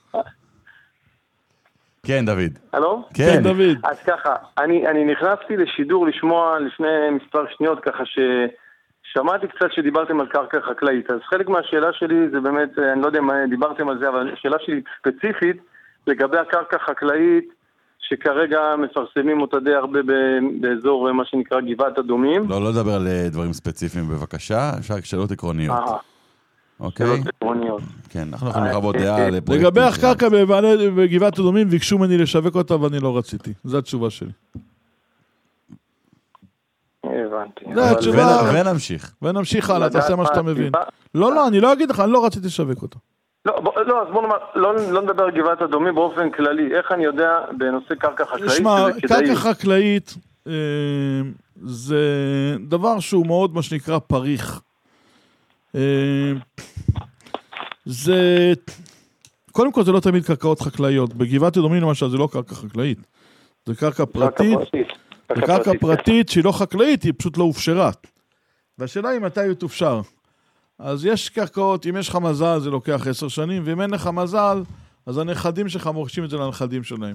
כן, דוד. הלו? כן, דוד. אז ככה, אני נכנסתי לשידור לשמוע לפני מספר שניות, ככה ששמעתי קצת שדיברתם על קרקע חקלאית. אז חלק מהשאלה שלי זה באמת, אני לא יודע אם דיברתם על זה, אבל השאלה שלי ספציפית לגבי הקרקע חקלאית, שכרגע מפרסמים אותה די הרבה באזור מה שנקרא גבעת אדומים. לא לדבר על דברים ספציפיים בבקשה, אפשר שאלות עקרוניות. אוקיי? כן, אנחנו יכולים לחוות דעה לפרויקטים. לגבי הקרקע בגבעת אדומים, ביקשו ממני לשווק אותה ואני לא רציתי. זו התשובה שלי. הבנתי. ונמשיך הלאה, תעשה מה שאתה מבין. לא, אני לא אגיד לך, אני לא רציתי לשווק אותה. לא, אז בוא נאמר, לא נדבר על גבעת אדומים באופן כללי. איך אני יודע בנושא קרקע חקלאית? תשמע, קרקע חקלאית זה דבר שהוא מאוד מה שנקרא פריך. זה קודם כל זה לא תמיד קרקעות חקלאיות. בגבעת אדומים למשל זה לא קרקע חקלאית, זה קרקע פרטית. וקרקע פרטית שהיא לא חקלאית היא פשוט לא הופשרה, והשאלה היא מתי היא תופשר. אז יש קרקעות, אם יש לך מזל זה לוקח 10 שנים, ואם אין לך מזל אז הנכדים שלך מורשים את זה לנכדים שלהם.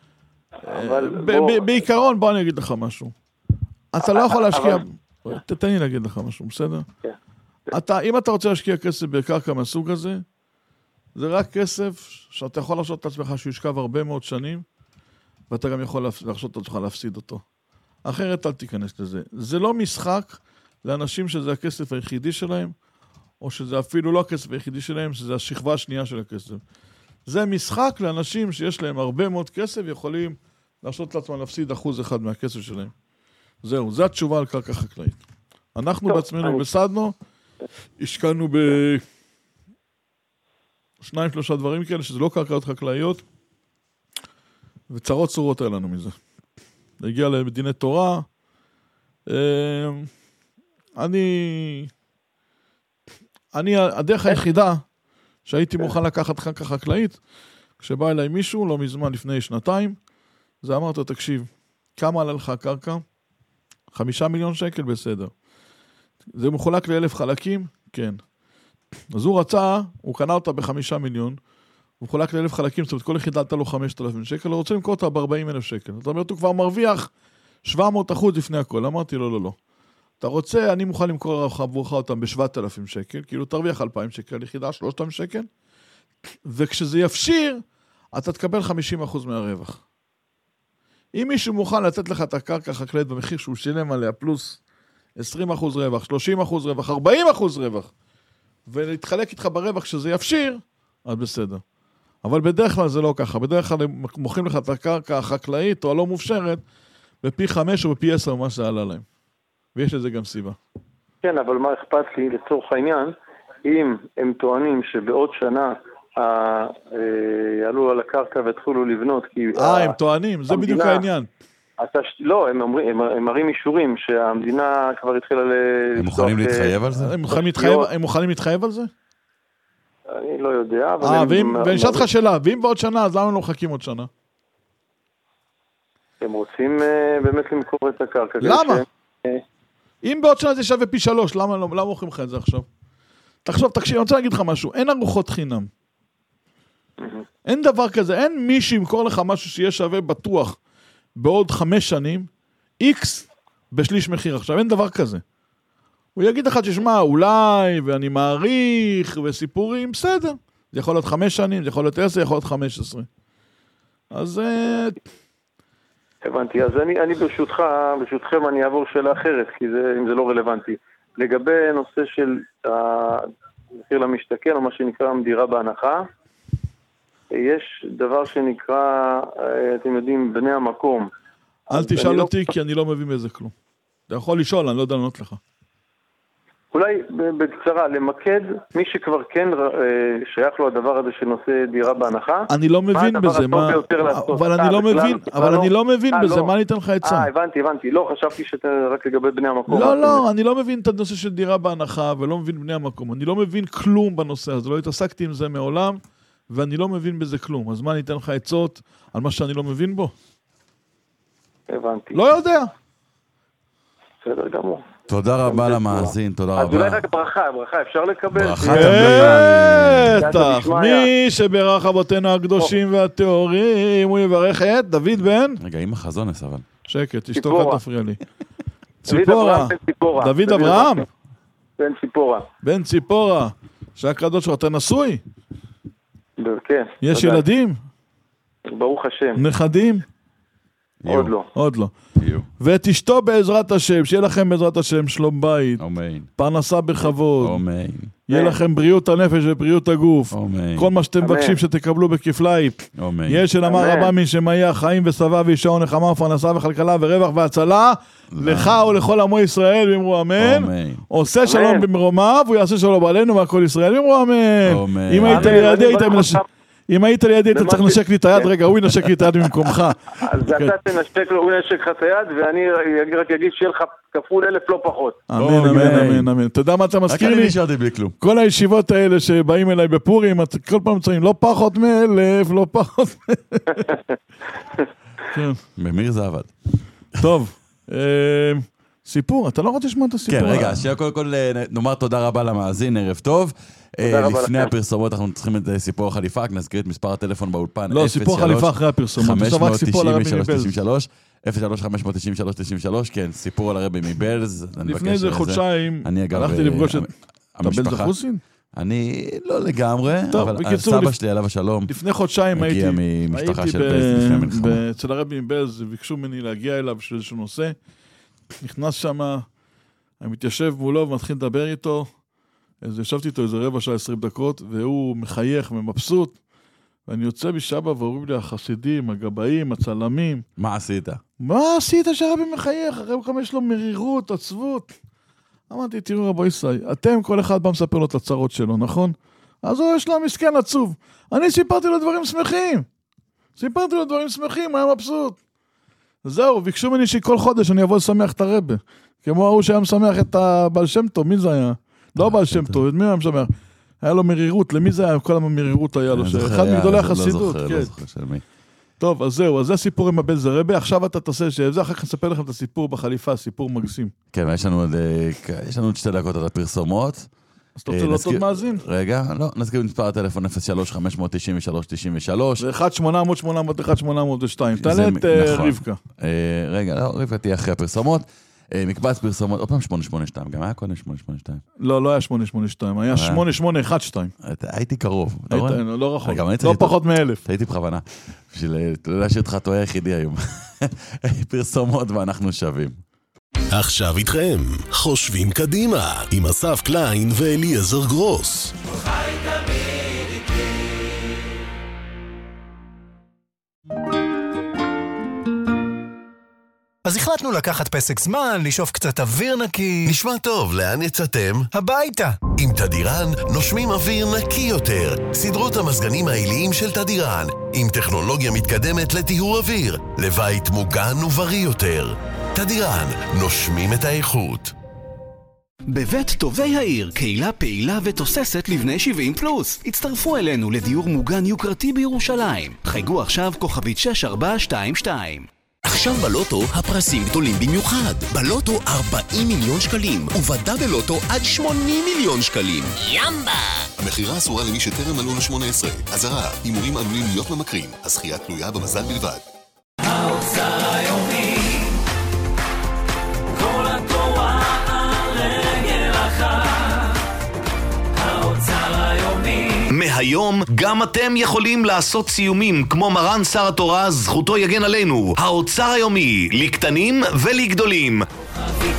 בעיקרון בוא אני אגיד לך משהו, אתה לא יכול להשקיע, תתן לי להגיד לך משהו, בסדר? אם אתה רוצה להשקיע כסף בקרקע מהסוג הזה, זה רק כסף שאתה יכול לחשוב את עצמך שישכב הרבה מאוד שנים, ואתה גם יכול לחשוב את עצמך להפסיד אותו. אחרת אל תיכנס לזה. זה לא משחק לאנשים שזה הכסף היחידי שלהם, או שזה אפילו לא הכסף היחידי שלהם, שזה השכבה השנייה של הכסף. זה משחק לאנשים שיש להם הרבה מאוד כסף, יכולים להרשות לעצמם להפסיד 1% מהכסף שלהם. זהו, זו התשובה על קרקע חקלאית. אנחנו בעצמנו בסדנו, השקענו ב2-3 דברים כאלה, שזה לא קרקעות חקלאיות, וצרות צורות היה לנו מזה. הגיע למדיני תורה. הדרך היחידה שהייתי מוכן לקחת קרקע חקלאית, כשבא אליי מישהו, לא מזמן, לפני 2 זה אמרת, תקשיב, כמה עלה לך הקרקע? 5 מיליון שקל, בסדר. זה מחולק ל1,000 חלקים? כן. אז הוא רצה, הוא קנה אותה ב5 מיליון, הוא מחולק ל1,000 חלקים, זאת אומרת, כל יחידה עלתה לו 5,000 שקל, הוא רוצה למכור אותה ב40,000 שקל. זאת אומרת, הוא כבר מרוויח 700% לפני הכל. אמרתי לו, לא. אתה רוצה, אני מוכן למכור עבורך אותם ב7,000 שקל, כאילו תרוויח 2,000 שקל, יחידה 3,000 שקל, וכשזה יפשיר, אתה תקבל 50% מהרווח. אם מישהו מוכן לתת לך את הקרקע חקלאית במחיר שהוא שילם עליה, פלוס 20% רווח, 30% רווח, 40% רווח, ולהתחלק איתך ברווח שזה יפשיר, אז בסדר. אבל בדרך כלל זה לא ככה. בדרך כלל הם מוכרים לך את הקרקע החקלאית או הלא מופשרת, בפי 5 או בפי 10 מה שזה עלה להם. ויש לזה גם סיבה. כן, אבל מה אכפת לי לצורך העניין, אם הם טוענים שבעוד שנה יעלו על הקרקע והתחילו לבנות, כי... הם טוענים, זה בדיוק העניין. לא, הם מראים אישורים שהמדינה כבר התחילה הם מוכנים להתחייב על זה? הם מוכנים להתחייב על זה? אני לא יודע. ואני שאלת לך שאלה, ואם בעוד שנה, אז למה לא מחכים עוד שנה? הם רוצים באמת למכור את הקרקע. למה? אם בעוד שנה זה שווה פי 3, למה מוכרים לך את זה עכשיו? תקשיב, אני רוצה להגיד לך משהו, אין ארוחות חינם. אין דבר כזה, אין מי שימכור לך משהו שיהיה שווה בטוח בעוד 5 שנים, X בשליש מחיר. עכשיו, אין דבר כזה. הוא יגיד לך, תשמע, אולי, ואני מעריך, וסיפורים, בסדר. זה יכול להיות 5 שנים, זה יכול להיות 10, יכול להיות 15. אז... הבנתי, אז אני ברשותכם אני אעבור שאלה אחרת, כי אם זה לא רלוונטי. לגבי נושא של מחיר למשתכן, או מה שנקרא דירה בהנחה, יש דבר שנקרא, אתם יודעים, בני המקום. אל תשאל אותי, כי אני לא מבין בזה כלום. אתה יכול לשאול, אני לא יודע לענות לך. אולי בקצרה, למקד מי שכבר כן שייך לו הדבר הזה שנושא דירה בהנחה. אני לא מבין בזה, אבל אני לא מבין בזה, מה אני אתן לך עצה? הבנתי, לא, חשבתי שאתה רק לגבי בני המקום. לא, אני לא מבין את הנושא של דירה בהנחה, ולא מבין בני המקום. אני לא מבין כלום בנושא הזה, לא התעסקתי עם זה מעולם, ואני לא מבין בזה כלום. אז מה אני אתן לך עצות על מה שאני לא מבין בו? הבנתי. לא יודע. בסדר גמור. תודה רבה למאזין, תודה רבה. אז אולי רק ברכה, אפשר לקבל? ברכה בטח, מי שברך אבותינו הקדושים והטהורים, הוא יברך את דוד בן? רגע, עם החזונס אבל. שקט, תשתוק, אל תפריע לי. ציפורה. דוד אברהם? בן ציפורה. בן ציפורה. שהקדוש שלו, אתה נשוי? כן. יש ילדים? ברוך השם. נכדים? עוד לא. ותשתו בעזרת השם, שיהיה לכם בעזרת השם שלום בית, פרנסה בכבוד, יהיה לכם בריאות הנפש ובריאות הגוף, כל מה שאתם מבקשים שתקבלו בכפליים. יש של אמר רבה מן שמהיה חיים ושבע וישעון נחמה ופרנסה וכלכלה ורווח והצלה לך ולכל עמו ישראל, ואמרו אמן. עושה שלום במרומיו והוא יעשה שלום עלינו והכל ישראל, ואמרו אמן. אם היית לידי היית מנשק, אם היית לידי אתה צריך לנשק לי את היד, רגע, הוא ינשק לי את היד במקומך. אז אתה תנשק לו, הוא ינשק לך את היד, ואני רק אגיד שיהיה לך כפול 1,000 לא פחות. אמן. אתה יודע מה אתה מזכיר לי? כל הישיבות האלה שבאים אליי בפורים, כל פעם צרים, לא פחות מ1,000, לא פחות במיר זה עבד. טוב, סיפור, אתה לא רוצה לשמוע את הסיפור? כן, רגע, שיהיה קודם כל נאמר תודה רבה למאזין, ערב טוב. לפני הפרסומות אנחנו צריכים את סיפור החליפה, נזכיר את מספר הטלפון באולפן. לא, סיפור חליפה אחרי הפרסומות. 03-593-93-93, כן, סיפור על הרבי מבלז. לפני זה חודשיים, הלכתי לפגוש את... אתה בן זכוסין? אני לא לגמרי, אבל סבא שלי עליו השלום. לפני חודשיים הייתי ממשפחה של בלז לפני מלחמה. אצל הרבי מבלז, ביקשו ממני להגיע אליו בשביל איזשהו נושא. נכנס שם, אני מתיישב מולו ומתחיל לדבר איתו. ישבתי איתו איזה רבע שעה 20 דקות, והוא מחייך ומבסוט. ואני יוצא משבא ואומרים לי החסידים, הגבאים, הצלמים. מה עשית? מה עשית שהרבי מחייך? הרבי יש לו מרירות, עצבות. אמרתי, תראו רבו ישראל, אתם כל אחד בא מספר לו את הצרות שלו, נכון? אז הוא יש לו מסכן עצוב. אני סיפרתי לו דברים שמחים. היה מבסוט. זהו, ביקשו ממני שכל חודש אני אבוא לשמח את הרבי. כמו ההוא שהיה משמח את הבעל שם טוב, מי זה היה? לא בעל שם טוב, את מי היה משמח? היה לו מרירות, למי זה היה? כל המרירות היה לו, שאחד מגדולי החסידות. לא זוכר של מי. טוב, אז זהו, אז זה הסיפור עם הבן זרבי, עכשיו אתה תעשה שזה, אחר כך נספר לכם את הסיפור בחליפה, סיפור מגזים. כן, יש לנו עוד 2 דקות על הפרסומות. אז אתה רוצה לעשות מאזין? רגע, לא, נזכיר מספר הטלפון 03-593-93. זה 1-800-800-1-802, תעלה את רבקה. רגע, לא, רבקה תהיה אחרי הפרסומות. מקבץ פרסומות, עוד פעם 882, גם היה קודם 882. לא היה 882, היה 8812. הייתי קרוב. לא רחוק, לא פחות מ1,000. הייתי בכוונה, בשביל להשאיר אותך טועה יחידי היום. פרסומות ואנחנו שווים. עכשיו איתכם, חושבים קדימה, עם אסף קליין ואליעזר גרוס. אז החלטנו לקחת פסק זמן, לשאוף קצת אוויר נקי. נשמע טוב, לאן יצאתם? הביתה. עם תדירן נושמים אוויר נקי יותר. סדרות המזגנים העיליים של תדירן, עם טכנולוגיה מתקדמת לטיהור אוויר, לבית מוגן ובריא יותר. תדירן, נושמים את האיכות. בבית טובי העיר, קהילה פעילה ותוססת לבני 70 פלוס. הצטרפו אלינו לדיור מוגן יוקרתי בירושלים. חייגו עכשיו כוכבית 6422. עכשיו בלוטו הפרסים גדולים במיוחד. בלוטו 40 מיליון שקלים, ובדה בלוטו עד 80 מיליון שקלים. ימבה! המחירה אסורה למי שטרם מלאו ל-18. אזהרה, הימורים עלולים להיות ממכרים. הזכייה תלויה במזל בלבד. האוצר היומי, כל התורה על רגל אחת. האוצר היומי. מהיום גם אתם יכולים לעשות סיומים כמו מרן שר התורה, זכותו יגן עלינו. האוצר היומי, לקטנים ולגדולים. כוכבית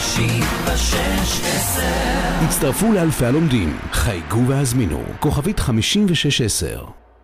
5610. הצטרפו לאלפי הלומדים, חייגו והזמינו, כוכבית 5610.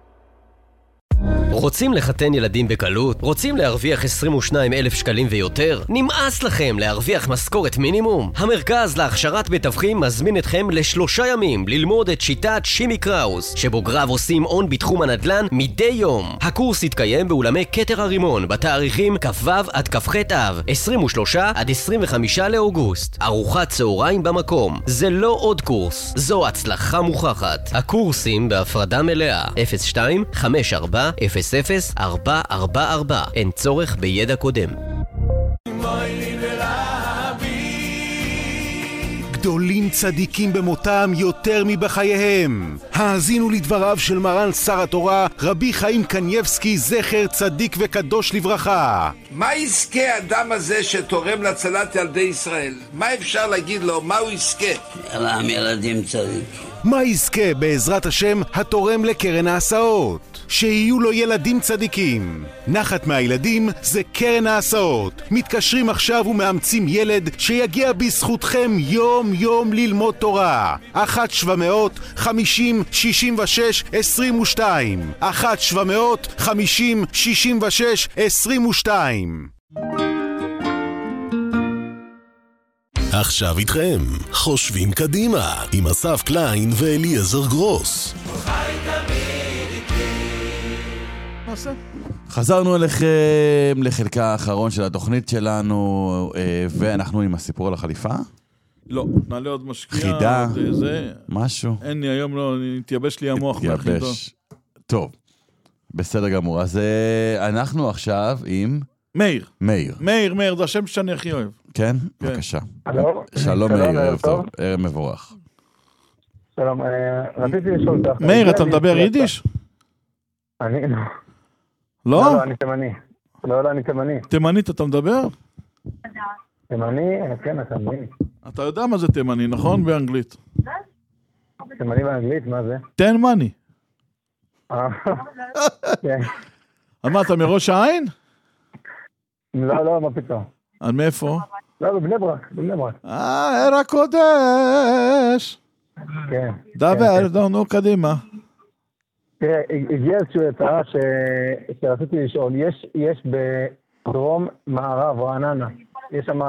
רוצים לחתן ילדים בקלות? רוצים להרוויח 22,000 שקלים ויותר? נמאס לכם להרוויח משכורת מינימום? המרכז להכשרת מתווכים מזמין אתכם ל3 ימים ללמוד את שיטת שימי קראוס, שבוגריו עושים הון בתחום הנדל"ן מדי יום. הקורס יתקיים באולמי כתר הרימון בתאריכים כ"ו עד כ"ח אב, 23 עד 25 לאוגוסט. ארוחת צהריים במקום. זה לא עוד קורס, זו הצלחה מוכחת. הקורסים בהפרדה מלאה. 02-54-00-444. אין צורך בידע קודם. גדולים צדיקים במותם יותר מבחייהם. האזינו לדבריו של מרן שר התורה, רבי חיים קנייבסקי, זכר צדיק וקדוש לברכה. מה יזכה האדם הזה שתורם להצלת ילדי ישראל? מה אפשר להגיד לו? מה הוא יזכה? רם ילדים צדיק. מה יזכה בעזרת השם התורם לקרן ההסעות? שיהיו לו ילדים צדיקים. נחת מהילדים זה קרן ההסעות. מתקשרים עכשיו ומאמצים ילד שיגיע בזכותכם יום יום ללמוד תורה. 1-700-50-66-22 1-700-50-66-22. עכשיו איתכם, חושבים קדימה, עם אסף קליין ואליעזר גרוס. חזרנו אליכם לחלקה האחרון של התוכנית שלנו, ואנחנו עם הסיפור על החליפה? לא, נעלה עוד משקיע. חידה, זה... משהו. אין לי היום, לא, נתייבש לי המוח מהחידה. טוב, בסדר גמור. אז אנחנו עכשיו עם... מאיר. מאיר, זה השם שאני הכי אוהב. כן? בבקשה. הלו? שלום מאיר, ערב טוב. ערב מבורך. שלום, רציתי לשאול אותך. מאיר, אתה מדבר יידיש? אני לא. לא? לא, אני תימני. לא, אני תימני. תימנית אתה מדבר? תימני? כן, תימני. אתה יודע מה זה תימני, נכון? באנגלית. תימני באנגלית, מה זה? תן מאני. כן. מה, אתה מראש העין? לא, מה פתאום? על מאיפה? לא, בבני ברק. עיר הקודש. כן. דבר, נו, קדימה. תראה, הגיע איזושהי הצעה שרציתי לשאול. יש בדרום מערב רעננה, יש שם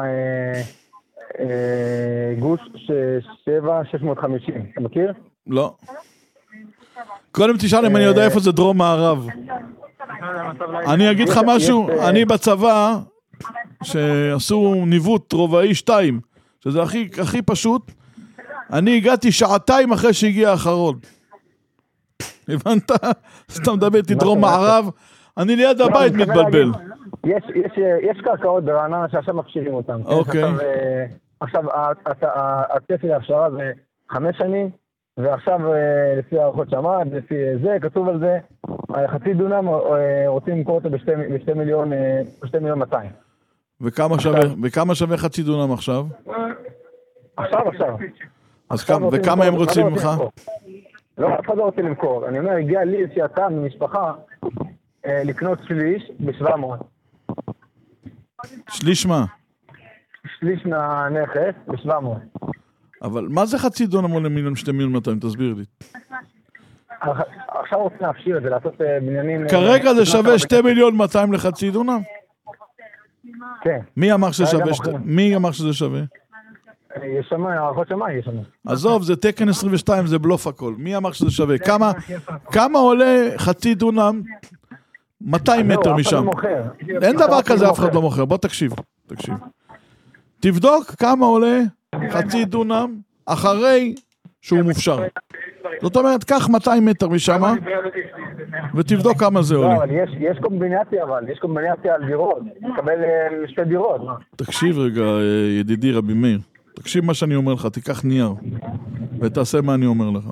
גוש 7,650. אתה מכיר? לא. קודם תשאל אם אני יודע איפה זה דרום מערב. אני אגיד לך משהו, אני בצבא, שעשו ניווט רובעי 2, שזה הכי פשוט, אני הגעתי שעתיים אחרי שהגיע האחרון. הבנת? אתה מדבר איתי דרום מערב, אני ליד הבית מתבלבל. יש קרקעות ברעננה שעכשיו מכשירים אותם. אוקיי. עכשיו, הצפי להפשרה זה 5 שנים, ועכשיו לפי הערכות שמעת, לפי זה, כתוב על זה, חצי דונם רוצים למכור אותו ב2 מיליון 200. וכמה שווה חצי דונם עכשיו? עכשיו. אז וכמה הם רוצים ממך? לא, אף אחד לא רוצה למכור. אני אומר, הגיע לי איזושהי הצעה ממשפחה לקנות שליש ב-700. שליש מה? שליש מהנכס ב-700. אבל מה זה חצי דונם או למיליון 2 מיליון 200? תסביר לי. עכשיו רוצים להפשיר את זה, לעשות בניינים... כרגע זה שווה 2 מיליון 200 לחצי דונם? כן. מי אמר שזה שווה? יש שם, הערכות שמה יש שם. עזוב, זה תקן 22, זה בלוף הכל. מי אמר שזה שווה? כמה עולה חצי דונם? 200 מטר משם. אין דבר כזה, אף אחד לא מוכר. בוא תקשיב. תבדוק כמה עולה חצי דונם אחרי שהוא מופשר. זאת אומרת, קח 200 מטר משם ותבדוק כמה זה עולה. אבל יש קומבינציה על דירות. תקבל 2 דירות. תקשיב רגע, ידידי רבי מאיר. תקשיב מה שאני אומר לך, תיקח נייר ותעשה מה אני אומר לך.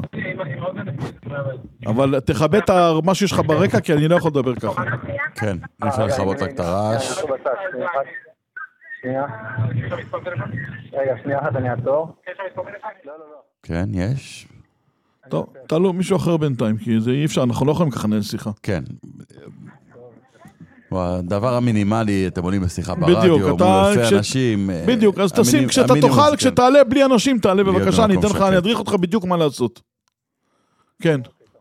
אבל תכבד את מה שיש לך ברקע, כי אני לא יכול לדבר ככה. כן, אפשר לכבות רק את הרעש. שנייה אחת, אני אעצור. כן, יש. טוב, תעלו מישהו אחר בינתיים, כי זה אי אפשר, אנחנו לא יכולים ככה לנהל שיחה. כן. הדבר המינימלי, אתם עולים בשיחה ברדיו, מול אלפי אנשים. בדיוק, אז תשים, כשאתה תוכל, כשתעלה בלי אנשים, תעלה בבקשה, אני אתן לך, אני אדריך אותך בדיוק מה לעשות. כן.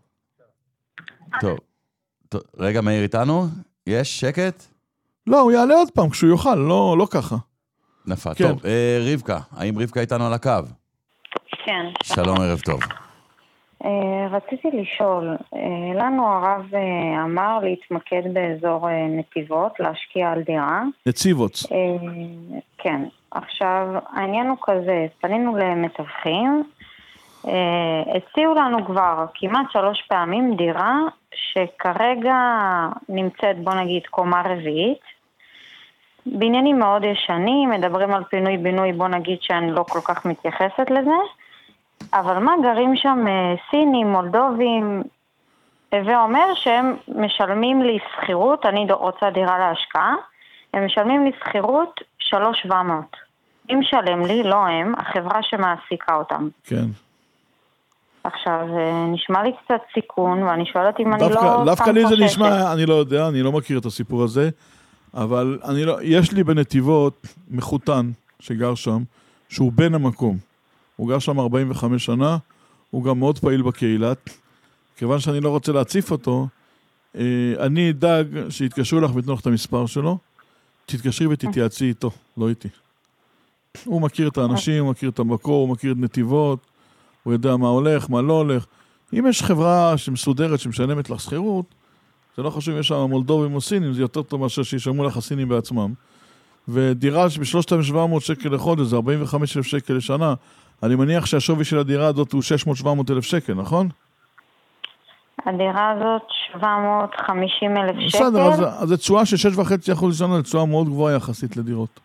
טוב. רגע, מאיר איתנו? יש שקט? לא, הוא יעלה עוד פעם כשהוא יוכל, לא ככה. נפל. טוב, רבקה, האם רבקה איתנו על הקו? כן. שלום, ערב טוב. רציתי לשאול, לנו הרב אמר להתמקד באזור נתיבות, להשקיע על דירה. נציבות. כן. עכשיו, העניין הוא כזה, פנינו למתווכים, הציעו לנו כבר כמעט 3 פעמים דירה שכרגע נמצאת, בוא נגיד, קומה רביעית. בעניינים מאוד ישנים, מדברים על פינוי בינוי, בוא נגיד שאני לא כל כך מתייחסת לזה. אבל מה, גרים שם סינים, מולדובים, ואומר שהם משלמים לי שכירות, אני רוצה דירה להשקעה, הם משלמים לי שכירות 3,700. אם משלם לי, לא הם, החברה שמעסיקה אותם. כן. עכשיו, נשמע לי קצת סיכון, ואני שואלת אם אני לא... דווקא לי זה נשמע, אני לא יודע, אני לא מכיר את הסיפור הזה, אבל יש לי בנתיבות מחותן שגר שם, שהוא בן המקום. הוא גר שם 45 שנה, הוא גם מאוד פעיל בקהילה, כיוון שאני לא רוצה להציף אותו, אני אדאג שיתקשרו לך ותנוח את המספר שלו, תתקשרי ותתייעצי איתו, לא איתי. הוא מכיר את האנשים, הוא מכיר את המקור, הוא מכיר את נתיבות, הוא יודע מה הולך, מה לא הולך. אם יש חברה שמסודרת, שמשלמת לך שכירות, זה לא חשוב אם יש שם מולדובים או סינים, זה יותר טוב מאשר שישלמו לך הסינים בעצמם. ודירה ב-3,700 שקל לחודש, זה 45,000 שקל לשנה, אני מניח שהשווי של הדירה הזאת הוא 600-700,000 שקל, נכון? הדירה הזאת 750,000 שקל. בסדר, אז זה תשואה של 6.5% לשנה, זה תשואה מאוד גבוהה יחסית לדירות.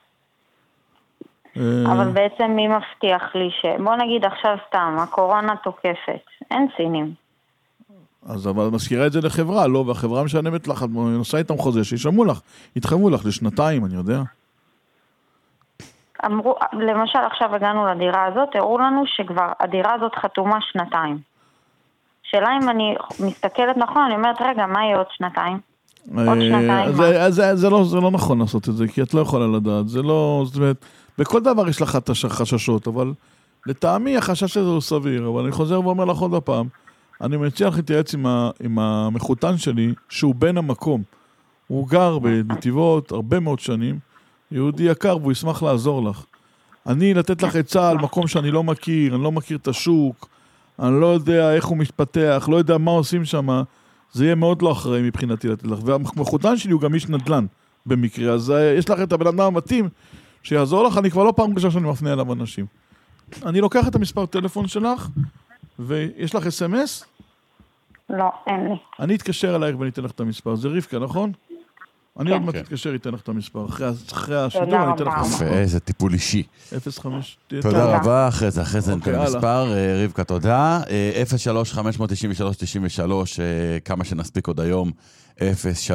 אבל בעצם מי מבטיח לי בוא נגיד עכשיו סתם, הקורונה תוקפת, אין סינים. אז אבל מזכירה את זה לחברה, לא, והחברה משלמת לך, נוסעה איתם חוזה, שישלמו לך, יתחייבו לך לשנתיים, אני יודע. אמרו, למשל עכשיו הגענו לדירה הזאת, הראו לנו שכבר הדירה הזאת חתומה 2 שאלה אם אני מסתכלת נכון, אני אומרת, רגע, מה יהיה עוד 2? עוד 2? זה לא נכון לעשות את זה, כי את לא יכולה לדעת. זה לא, זאת אומרת, בכל דבר יש לך את החששות, אבל לטעמי החשש הזה הוא סביר, אבל אני חוזר ואומר לך עוד הפעם, אני מציע לך להתייעץ עם המחותן שלי, שהוא בן המקום. הוא גר בנתיבות הרבה מאוד שנים, יהודי יקר, והוא ישמח לעזור לך. אני לתת לך עצה על מקום שאני לא מכיר, אני לא מכיר את השוק, אני לא יודע איך הוא מתפתח, לא יודע מה עושים שם, זה יהיה מאוד לא אחראי מבחינתי לתת לך. והמחותן שלי הוא גם איש נדל"ן במקרה, אז יש לך את הבן אדם המתאים שיעזור לך, אני כבר לא פעם ראשונה שאני מפנה אליו אנשים. אני לוקח את המספר טלפון שלך, ויש לך SMS? לא, אין לי. אני אתקשר אלייך ואני אתן לך את המספר. זה רבקה, נכון? אני עוד מעט אתקשר, אתן לך את המספר. אחרי השידור אני אתן לך את המספר. איזה טיפול אישי. 05. תודה רבה, אחרי זה ניתן מספר. רבקה, תודה. 03-593-93, כמה שנספיק עוד היום. 03-593-93,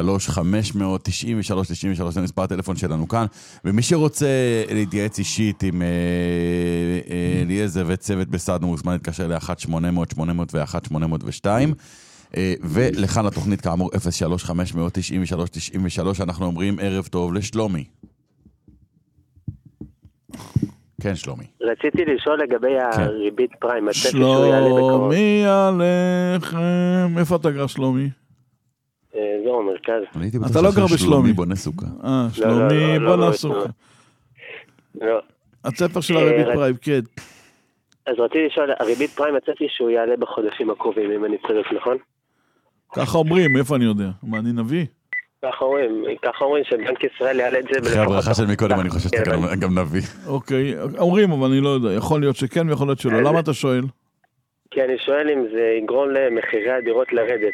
זה מספר הטלפון שלנו כאן. ומי שרוצה להתייעץ אישית עם אליעזר וצוות בסדנו, מוזמן להתקשר ל-1-800-801-802. ולכאן לתוכנית כאמור 03-593-93. אנחנו אומרים ערב טוב לשלומי. כן, שלומי. רציתי לשאול לגבי הריבית פריים. שלומי עליכם. איפה אתה גר, שלומי? זהו, מרכז. אתה לא גר בשלומי. בונה סוכה. שלומי בונה סוכה. לא. הצפר של הריבית פריים, כן. אז רציתי לשאול, הריבית פריים מצאתי שהוא יעלה בחודשים הקרובים, אם אני צריך, נכון? ככה אומרים, איפה אני יודע? מה, אני נביא? ככה אומרים שבנק ישראל יעלה את זה. אחרי הברכה של מקודם, אני חושב שאתה גם נביא. אוקיי, אומרים, אבל אני לא יודע. יכול להיות שכן ויכול להיות שלא. למה אתה שואל? כי אני שואל אם זה יגרום למחירי הדירות לרדת.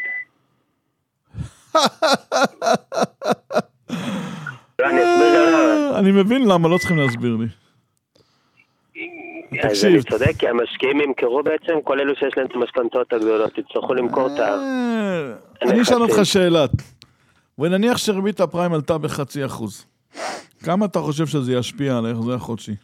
אני מבין למה, לא צריכים להסביר לי. אז אני צודק, כי המשקיעים ימכרו בעצם, כל אלו שיש להם את המשכנתאות הגדולות, יצטרכו למכור את ה... אני אשאל אותך שאלה. ונניח שריבית הפריים עלתה ב0.5%. כמה אתה חושב שזה ישפיע על ההחזר החודשי?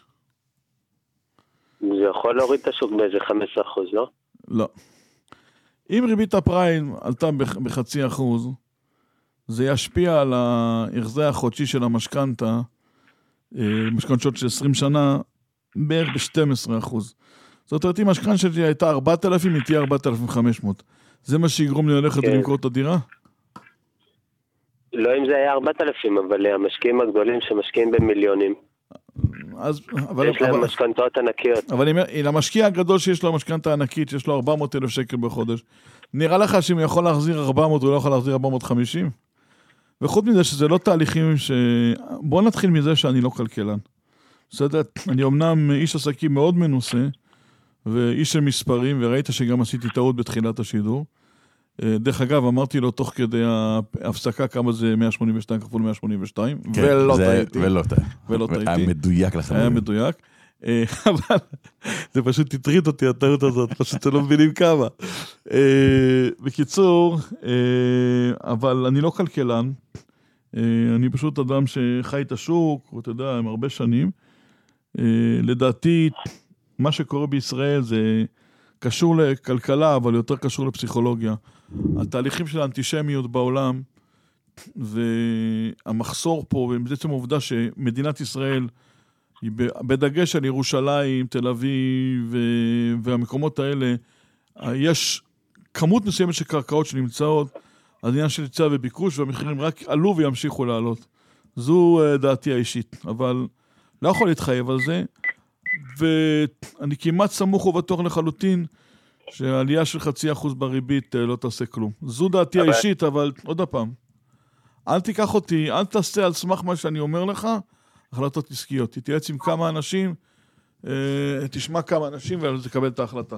זה יכול להוריד את השוק באיזה 15%, לא? לא. אם ריבית הפריים עלתה ב0.5%, זה ישפיע על ההחזר החודשי של המשכנתה, משכנתות של 20 שנה, בערך ב-12%. זאת אומרת, אם המשכנתה שלי הייתה 4,000, היא תהיה 4,500. זה מה שיגרום לי ללכת ולמכור את הדירה? לא אם זה היה 4,000, אבל המשקיעים הגדולים שמשקיעים במיליונים. יש להם משכנתאות ענקיות. אבל למשקיע הגדול שיש לו משכנתה ענקית, שיש לו 400,000 שקל בחודש, נראה לך שאם הוא יכול להחזיר 400, הוא לא יכול להחזיר 450? וחוץ מזה שזה לא תהליכים בוא נתחיל מזה שאני לא כלכלן. בסדר, אני אמנם איש עסקים מאוד מנוסה, ואיש של מספרים, וראית שגם עשיתי טעות בתחילת השידור. דרך אגב, אמרתי לו תוך כדי ההפסקה כמה זה 182 כפול 182, ולא טעיתי. ולא טעיתי. היה מדויק לכם. היה מדויק. אבל זה פשוט תטריד אותי, הטעות הזאת, פשוט אתם לא מבינים כמה. בקיצור, אבל אני לא כלכלן, אני פשוט אדם שחי את השוק, אתה יודע, עם הרבה שנים. לדעתי, מה שקורה בישראל זה קשור לכלכלה, אבל יותר קשור לפסיכולוגיה. התהליכים של האנטישמיות בעולם, והמחסור פה, ובעצם העובדה שמדינת ישראל, בדגש על ירושלים, תל אביב והמקומות האלה, יש כמות מסוימת של קרקעות שנמצאות, אז עניין של היצע וביקוש, והמחירים רק עלו וימשיכו לעלות. זו דעתי האישית, אבל לא יכול להתחייב על זה, ואני כמעט סמוך ובטוח לחלוטין, שהעלייה של 0.5% בריבית לא תעשה כלום. זו דעתי האישית, אבל עוד הפעם, אל תיקח אותי, אל תעשה על סמך מה שאני אומר לך, החלטות עסקיות. תתייעץ עם כמה אנשים, תשמע כמה אנשים, ואז תקבל את ההחלטה.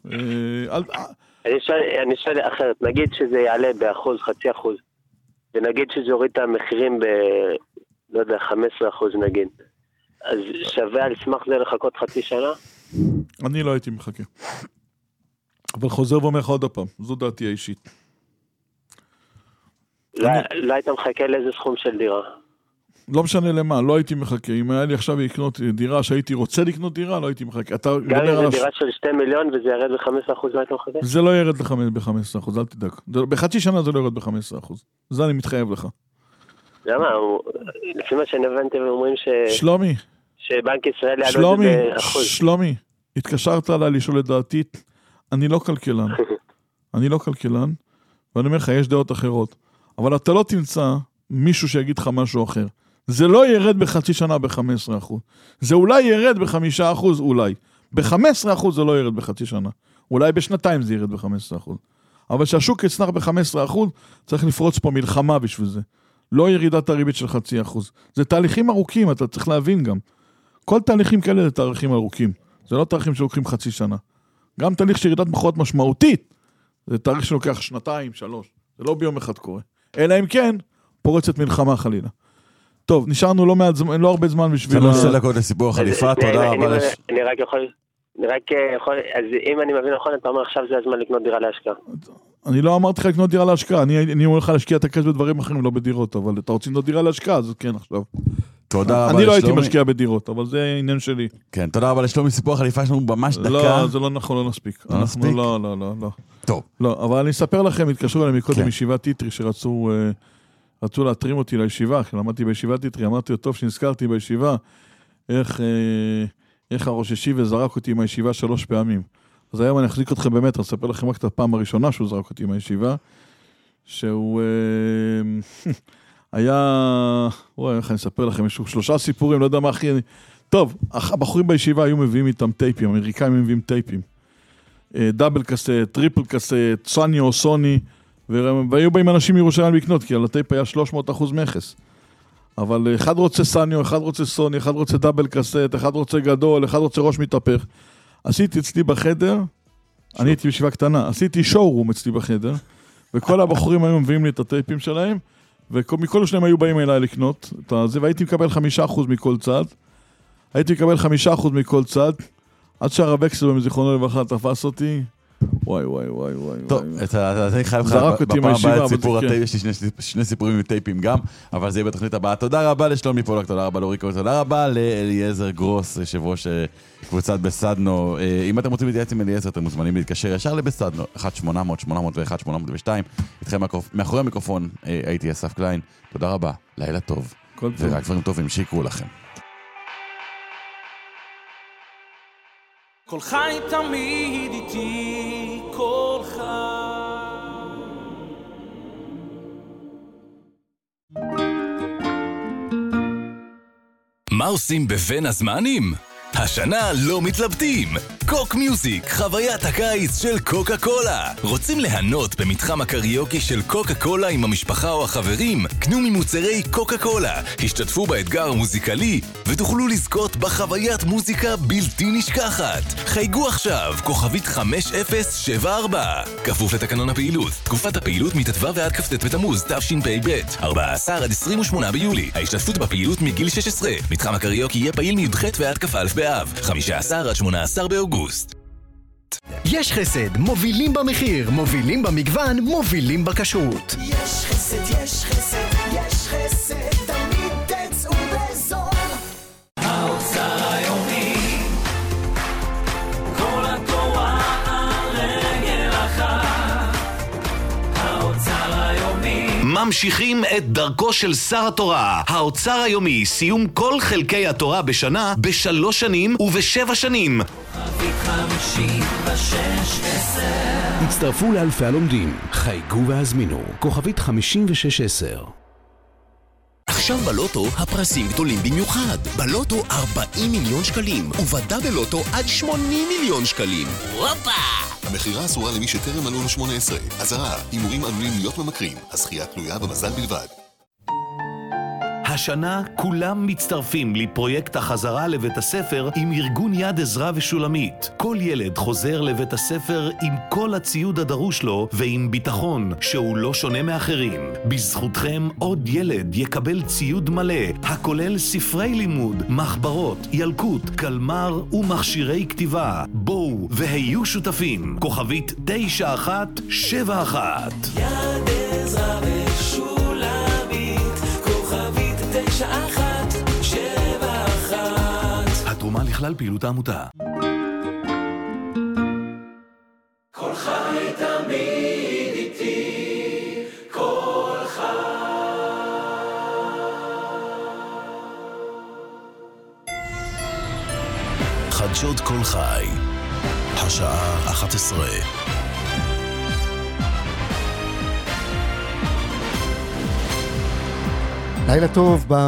אני שואל אחרת, נגיד שזה יעלה ב1%, 0.5%, ונגיד שזה יוריד את המחירים לא יודע, 15% נגיד. אז שווה על סמך זה לחכות חצי שנה? אני לא הייתי מחכה. אבל חוזר ואומר לך עוד הפעם, זו דעתי האישית. לא היית מחכה לאיזה סכום של דירה? לא משנה למה, לא הייתי מחכה. אם היה לי עכשיו לקנות דירה, שהייתי רוצה לקנות דירה, לא הייתי מחכה. גם אם זה דירה של 2 מיליון וזה ירד ב-15%, מה אתה מחכה? זה לא ירד ב-15%, אל תדאג. בחצי שנה זה לא ירד ב-15%. זה אני מתחייב לך. למה? לפי מה שאני הבנתי, הם אומרים שלומי. שבנק ישראל יעלו את זה ב1%. שלומי, התקשרת עליי לשאול את דעתי, אני לא כלכלן. אני לא כלכלן, ואני אומר לך, יש דעות אחרות. אבל אתה לא תמצא מישהו שיגיד לך משהו אחר. זה לא ירד בחצי שנה ב-15%. זה אולי ירד ב-5%, אולי. ב-15% זה לא ירד בחצי שנה. אולי בשנתיים זה ירד ב-15%. אבל שהשוק יצנח ב-15%, צריך לפרוץ פה מלחמה בשביל זה. לא ירידת הריבית של 0.5%. זה תהליכים ארוכים, אתה צריך להבין גם. כל תהליכים כאלה זה תהליכים ארוכים. זה לא תהליכים שלוקחים חצי שנה. גם תהליך של ירידת מחירות משמעותית, זה תהליך שלוקח 2, 3. זה לא ביום אחד קורה. אלא אם כן, פורצת מלחמה חלילה. טוב, נשארנו לא הרבה זמן בשביל... זה לא 2 דקות לסיפור החליפה, תודה רבה. אני רק יכול, אז אם אני מבין נכון, אתה אומר עכשיו זה הזמן לקנות דירה להשקעה. אני לא אמרתי לך לקנות דירה להשקעה, אני אומר לך להשקיע את הכסף בדברים אחרים, לא בדירות, אבל אתה רוצה לקנות דירה להשקעה, אז כן עכשיו. תודה רבה לשלומי. אני לא הייתי משקיע בדירות, אבל זה עניין שלי. כן, תודה רבה לשלומי, סיפור החליפה שלנו ממש דקה. לא, זה לא נכון, לא נספיק. לא נספיק? לא. טוב. לא, אבל אני אספר לכם, התקשרו אליי מקודם ישיבת טיטרי, שרצו להתרים אותי לישיבה, כשלמדתי בישיבת טיטרי, אמרתי, טוב שנזכרתי בישיבה, איך הראש ישיבה וזרק אותי עם הישיבה 3 פעמים. אז היום אני אחזיק אתכם באמת, אני אספר לכם רק את הפעם הראשונה שהוא זרק אותי עם הישיבה, שהוא היה, איך אני אספר לכם, יש 3 סיפורים, לא יודע מה הכי... טוב, הבחורים בישיבה היו מביאים איתם טייפים, אמריקאים מביאים טייפים. דאבל קסט, טריפל קסט, סוניו, סוני, והיו באים אנשים מירושלים לקנות, כי על הטייפ היה 300% מכס. אבל אחד רוצה סוניו, אחד רוצה סוני, אחד רוצה דאבל קסט, אחד רוצה גדול, אחד רוצה ראש מתהפך. עשיתי אצלי בחדר, אני הייתי בישיבה קטנה, עשיתי שואורום אצלי בחדר, וכל הבחורים היו מביאים לי את הטייפים שלהם, ומכל שלהם היו באים אליי לקנות את זה, והייתי מקבל 5% מכל צד. הייתי מקבל 5% מכל צד, עד שהרב אקסל במזיכרונו לברכה תפס אותי, וואי. טוב, אני חייב לך בפעם הבאה את סיפור הטייפ, יש לי 2 סיפורים עם טייפים גם, אבל זה יהיה בתוכנית הבאה. תודה רבה לשלומי פולק, תודה רבה לאוריקו, תודה רבה לאליעזר גרוס, יושב ראש קבוצת בסדנו. אם אתם רוצים להתייעץ עם אליעזר, אתם מוזמנים להתקשר ישר לבסדנו, 1-800-801-802. איתכם מאחורי המיקרופון הייתי אסף קליין, תודה רבה, לילה טוב, ורק דברים טובים שיקרו לכם. כל חי תמיד איתי, כל חי. מה עושים בבין הזמנים? השנה לא מתלבטים. קוק מיוזיק, חוויית הקיץ של קוקה קולה. רוצים ליהנות במתחם הקריוקי של קוקה קולה עם המשפחה או החברים? קנו ממוצרי קוקה קולה, השתתפו באתגר המוזיקלי ותוכלו לזכות בחוויית מוזיקה בלתי נשכחת. חייגו עכשיו, כוכבית 5074. כפוף לתקנון הפעילות. תקופת הפעילות מתתווה ועד כ"ט בתמוז תשפ"ב, 14 עד 28 ביולי. ההשתתפות בפעילות מגיל 16. מתחם הקריוקי יהיה פעיל מי"ח ועד כ"א באב, 15 עד 18 באוגוסט. יש חסד, מובילים במחיר, מובילים במגוון, מובילים בכשרות. יש חסד, יש חסד, יש חסד, תמיד תצאו בזול. האוצר היומי, כל התורה על רגל אחת. האוצר היומי. ממשיכים את דרכו של שר התורה. האוצר היומי, סיום כל חלקי התורה בשנה, ב3 שנים וב7 שנים. הצטרפו לאלפי הלומדים, חייגו והזמינו, כוכבית 5610. עכשיו בלוטו הפרסים גדולים במיוחד. בלוטו 40 מיליון שקלים, ובדה בלוטו עד 80 מיליון שקלים. וואפה! המחירה אסורה למי שטרם מלאו לו 18. אזהרה, הימורים עלולים להיות ממכרים. הזכייה תלויה במזל בלבד. השנה כולם מצטרפים לפרויקט החזרה לבית הספר עם ארגון יד עזרא ושולמית. כל ילד חוזר לבית הספר עם כל הציוד הדרוש לו ועם ביטחון שהוא לא שונה מאחרים. בזכותכם עוד ילד יקבל ציוד מלא, הכולל ספרי לימוד, מחברות, ילקוט, קלמר ומכשירי כתיבה. בואו והיו שותפים. כוכבית 9171. יד עזרא ושולמית, כוכבית 9171. התרומה לכלל פעילות העמותה. כל חי תמיד איתי, כל חי. חדשות כל חי, השעה 11. לילה טוב.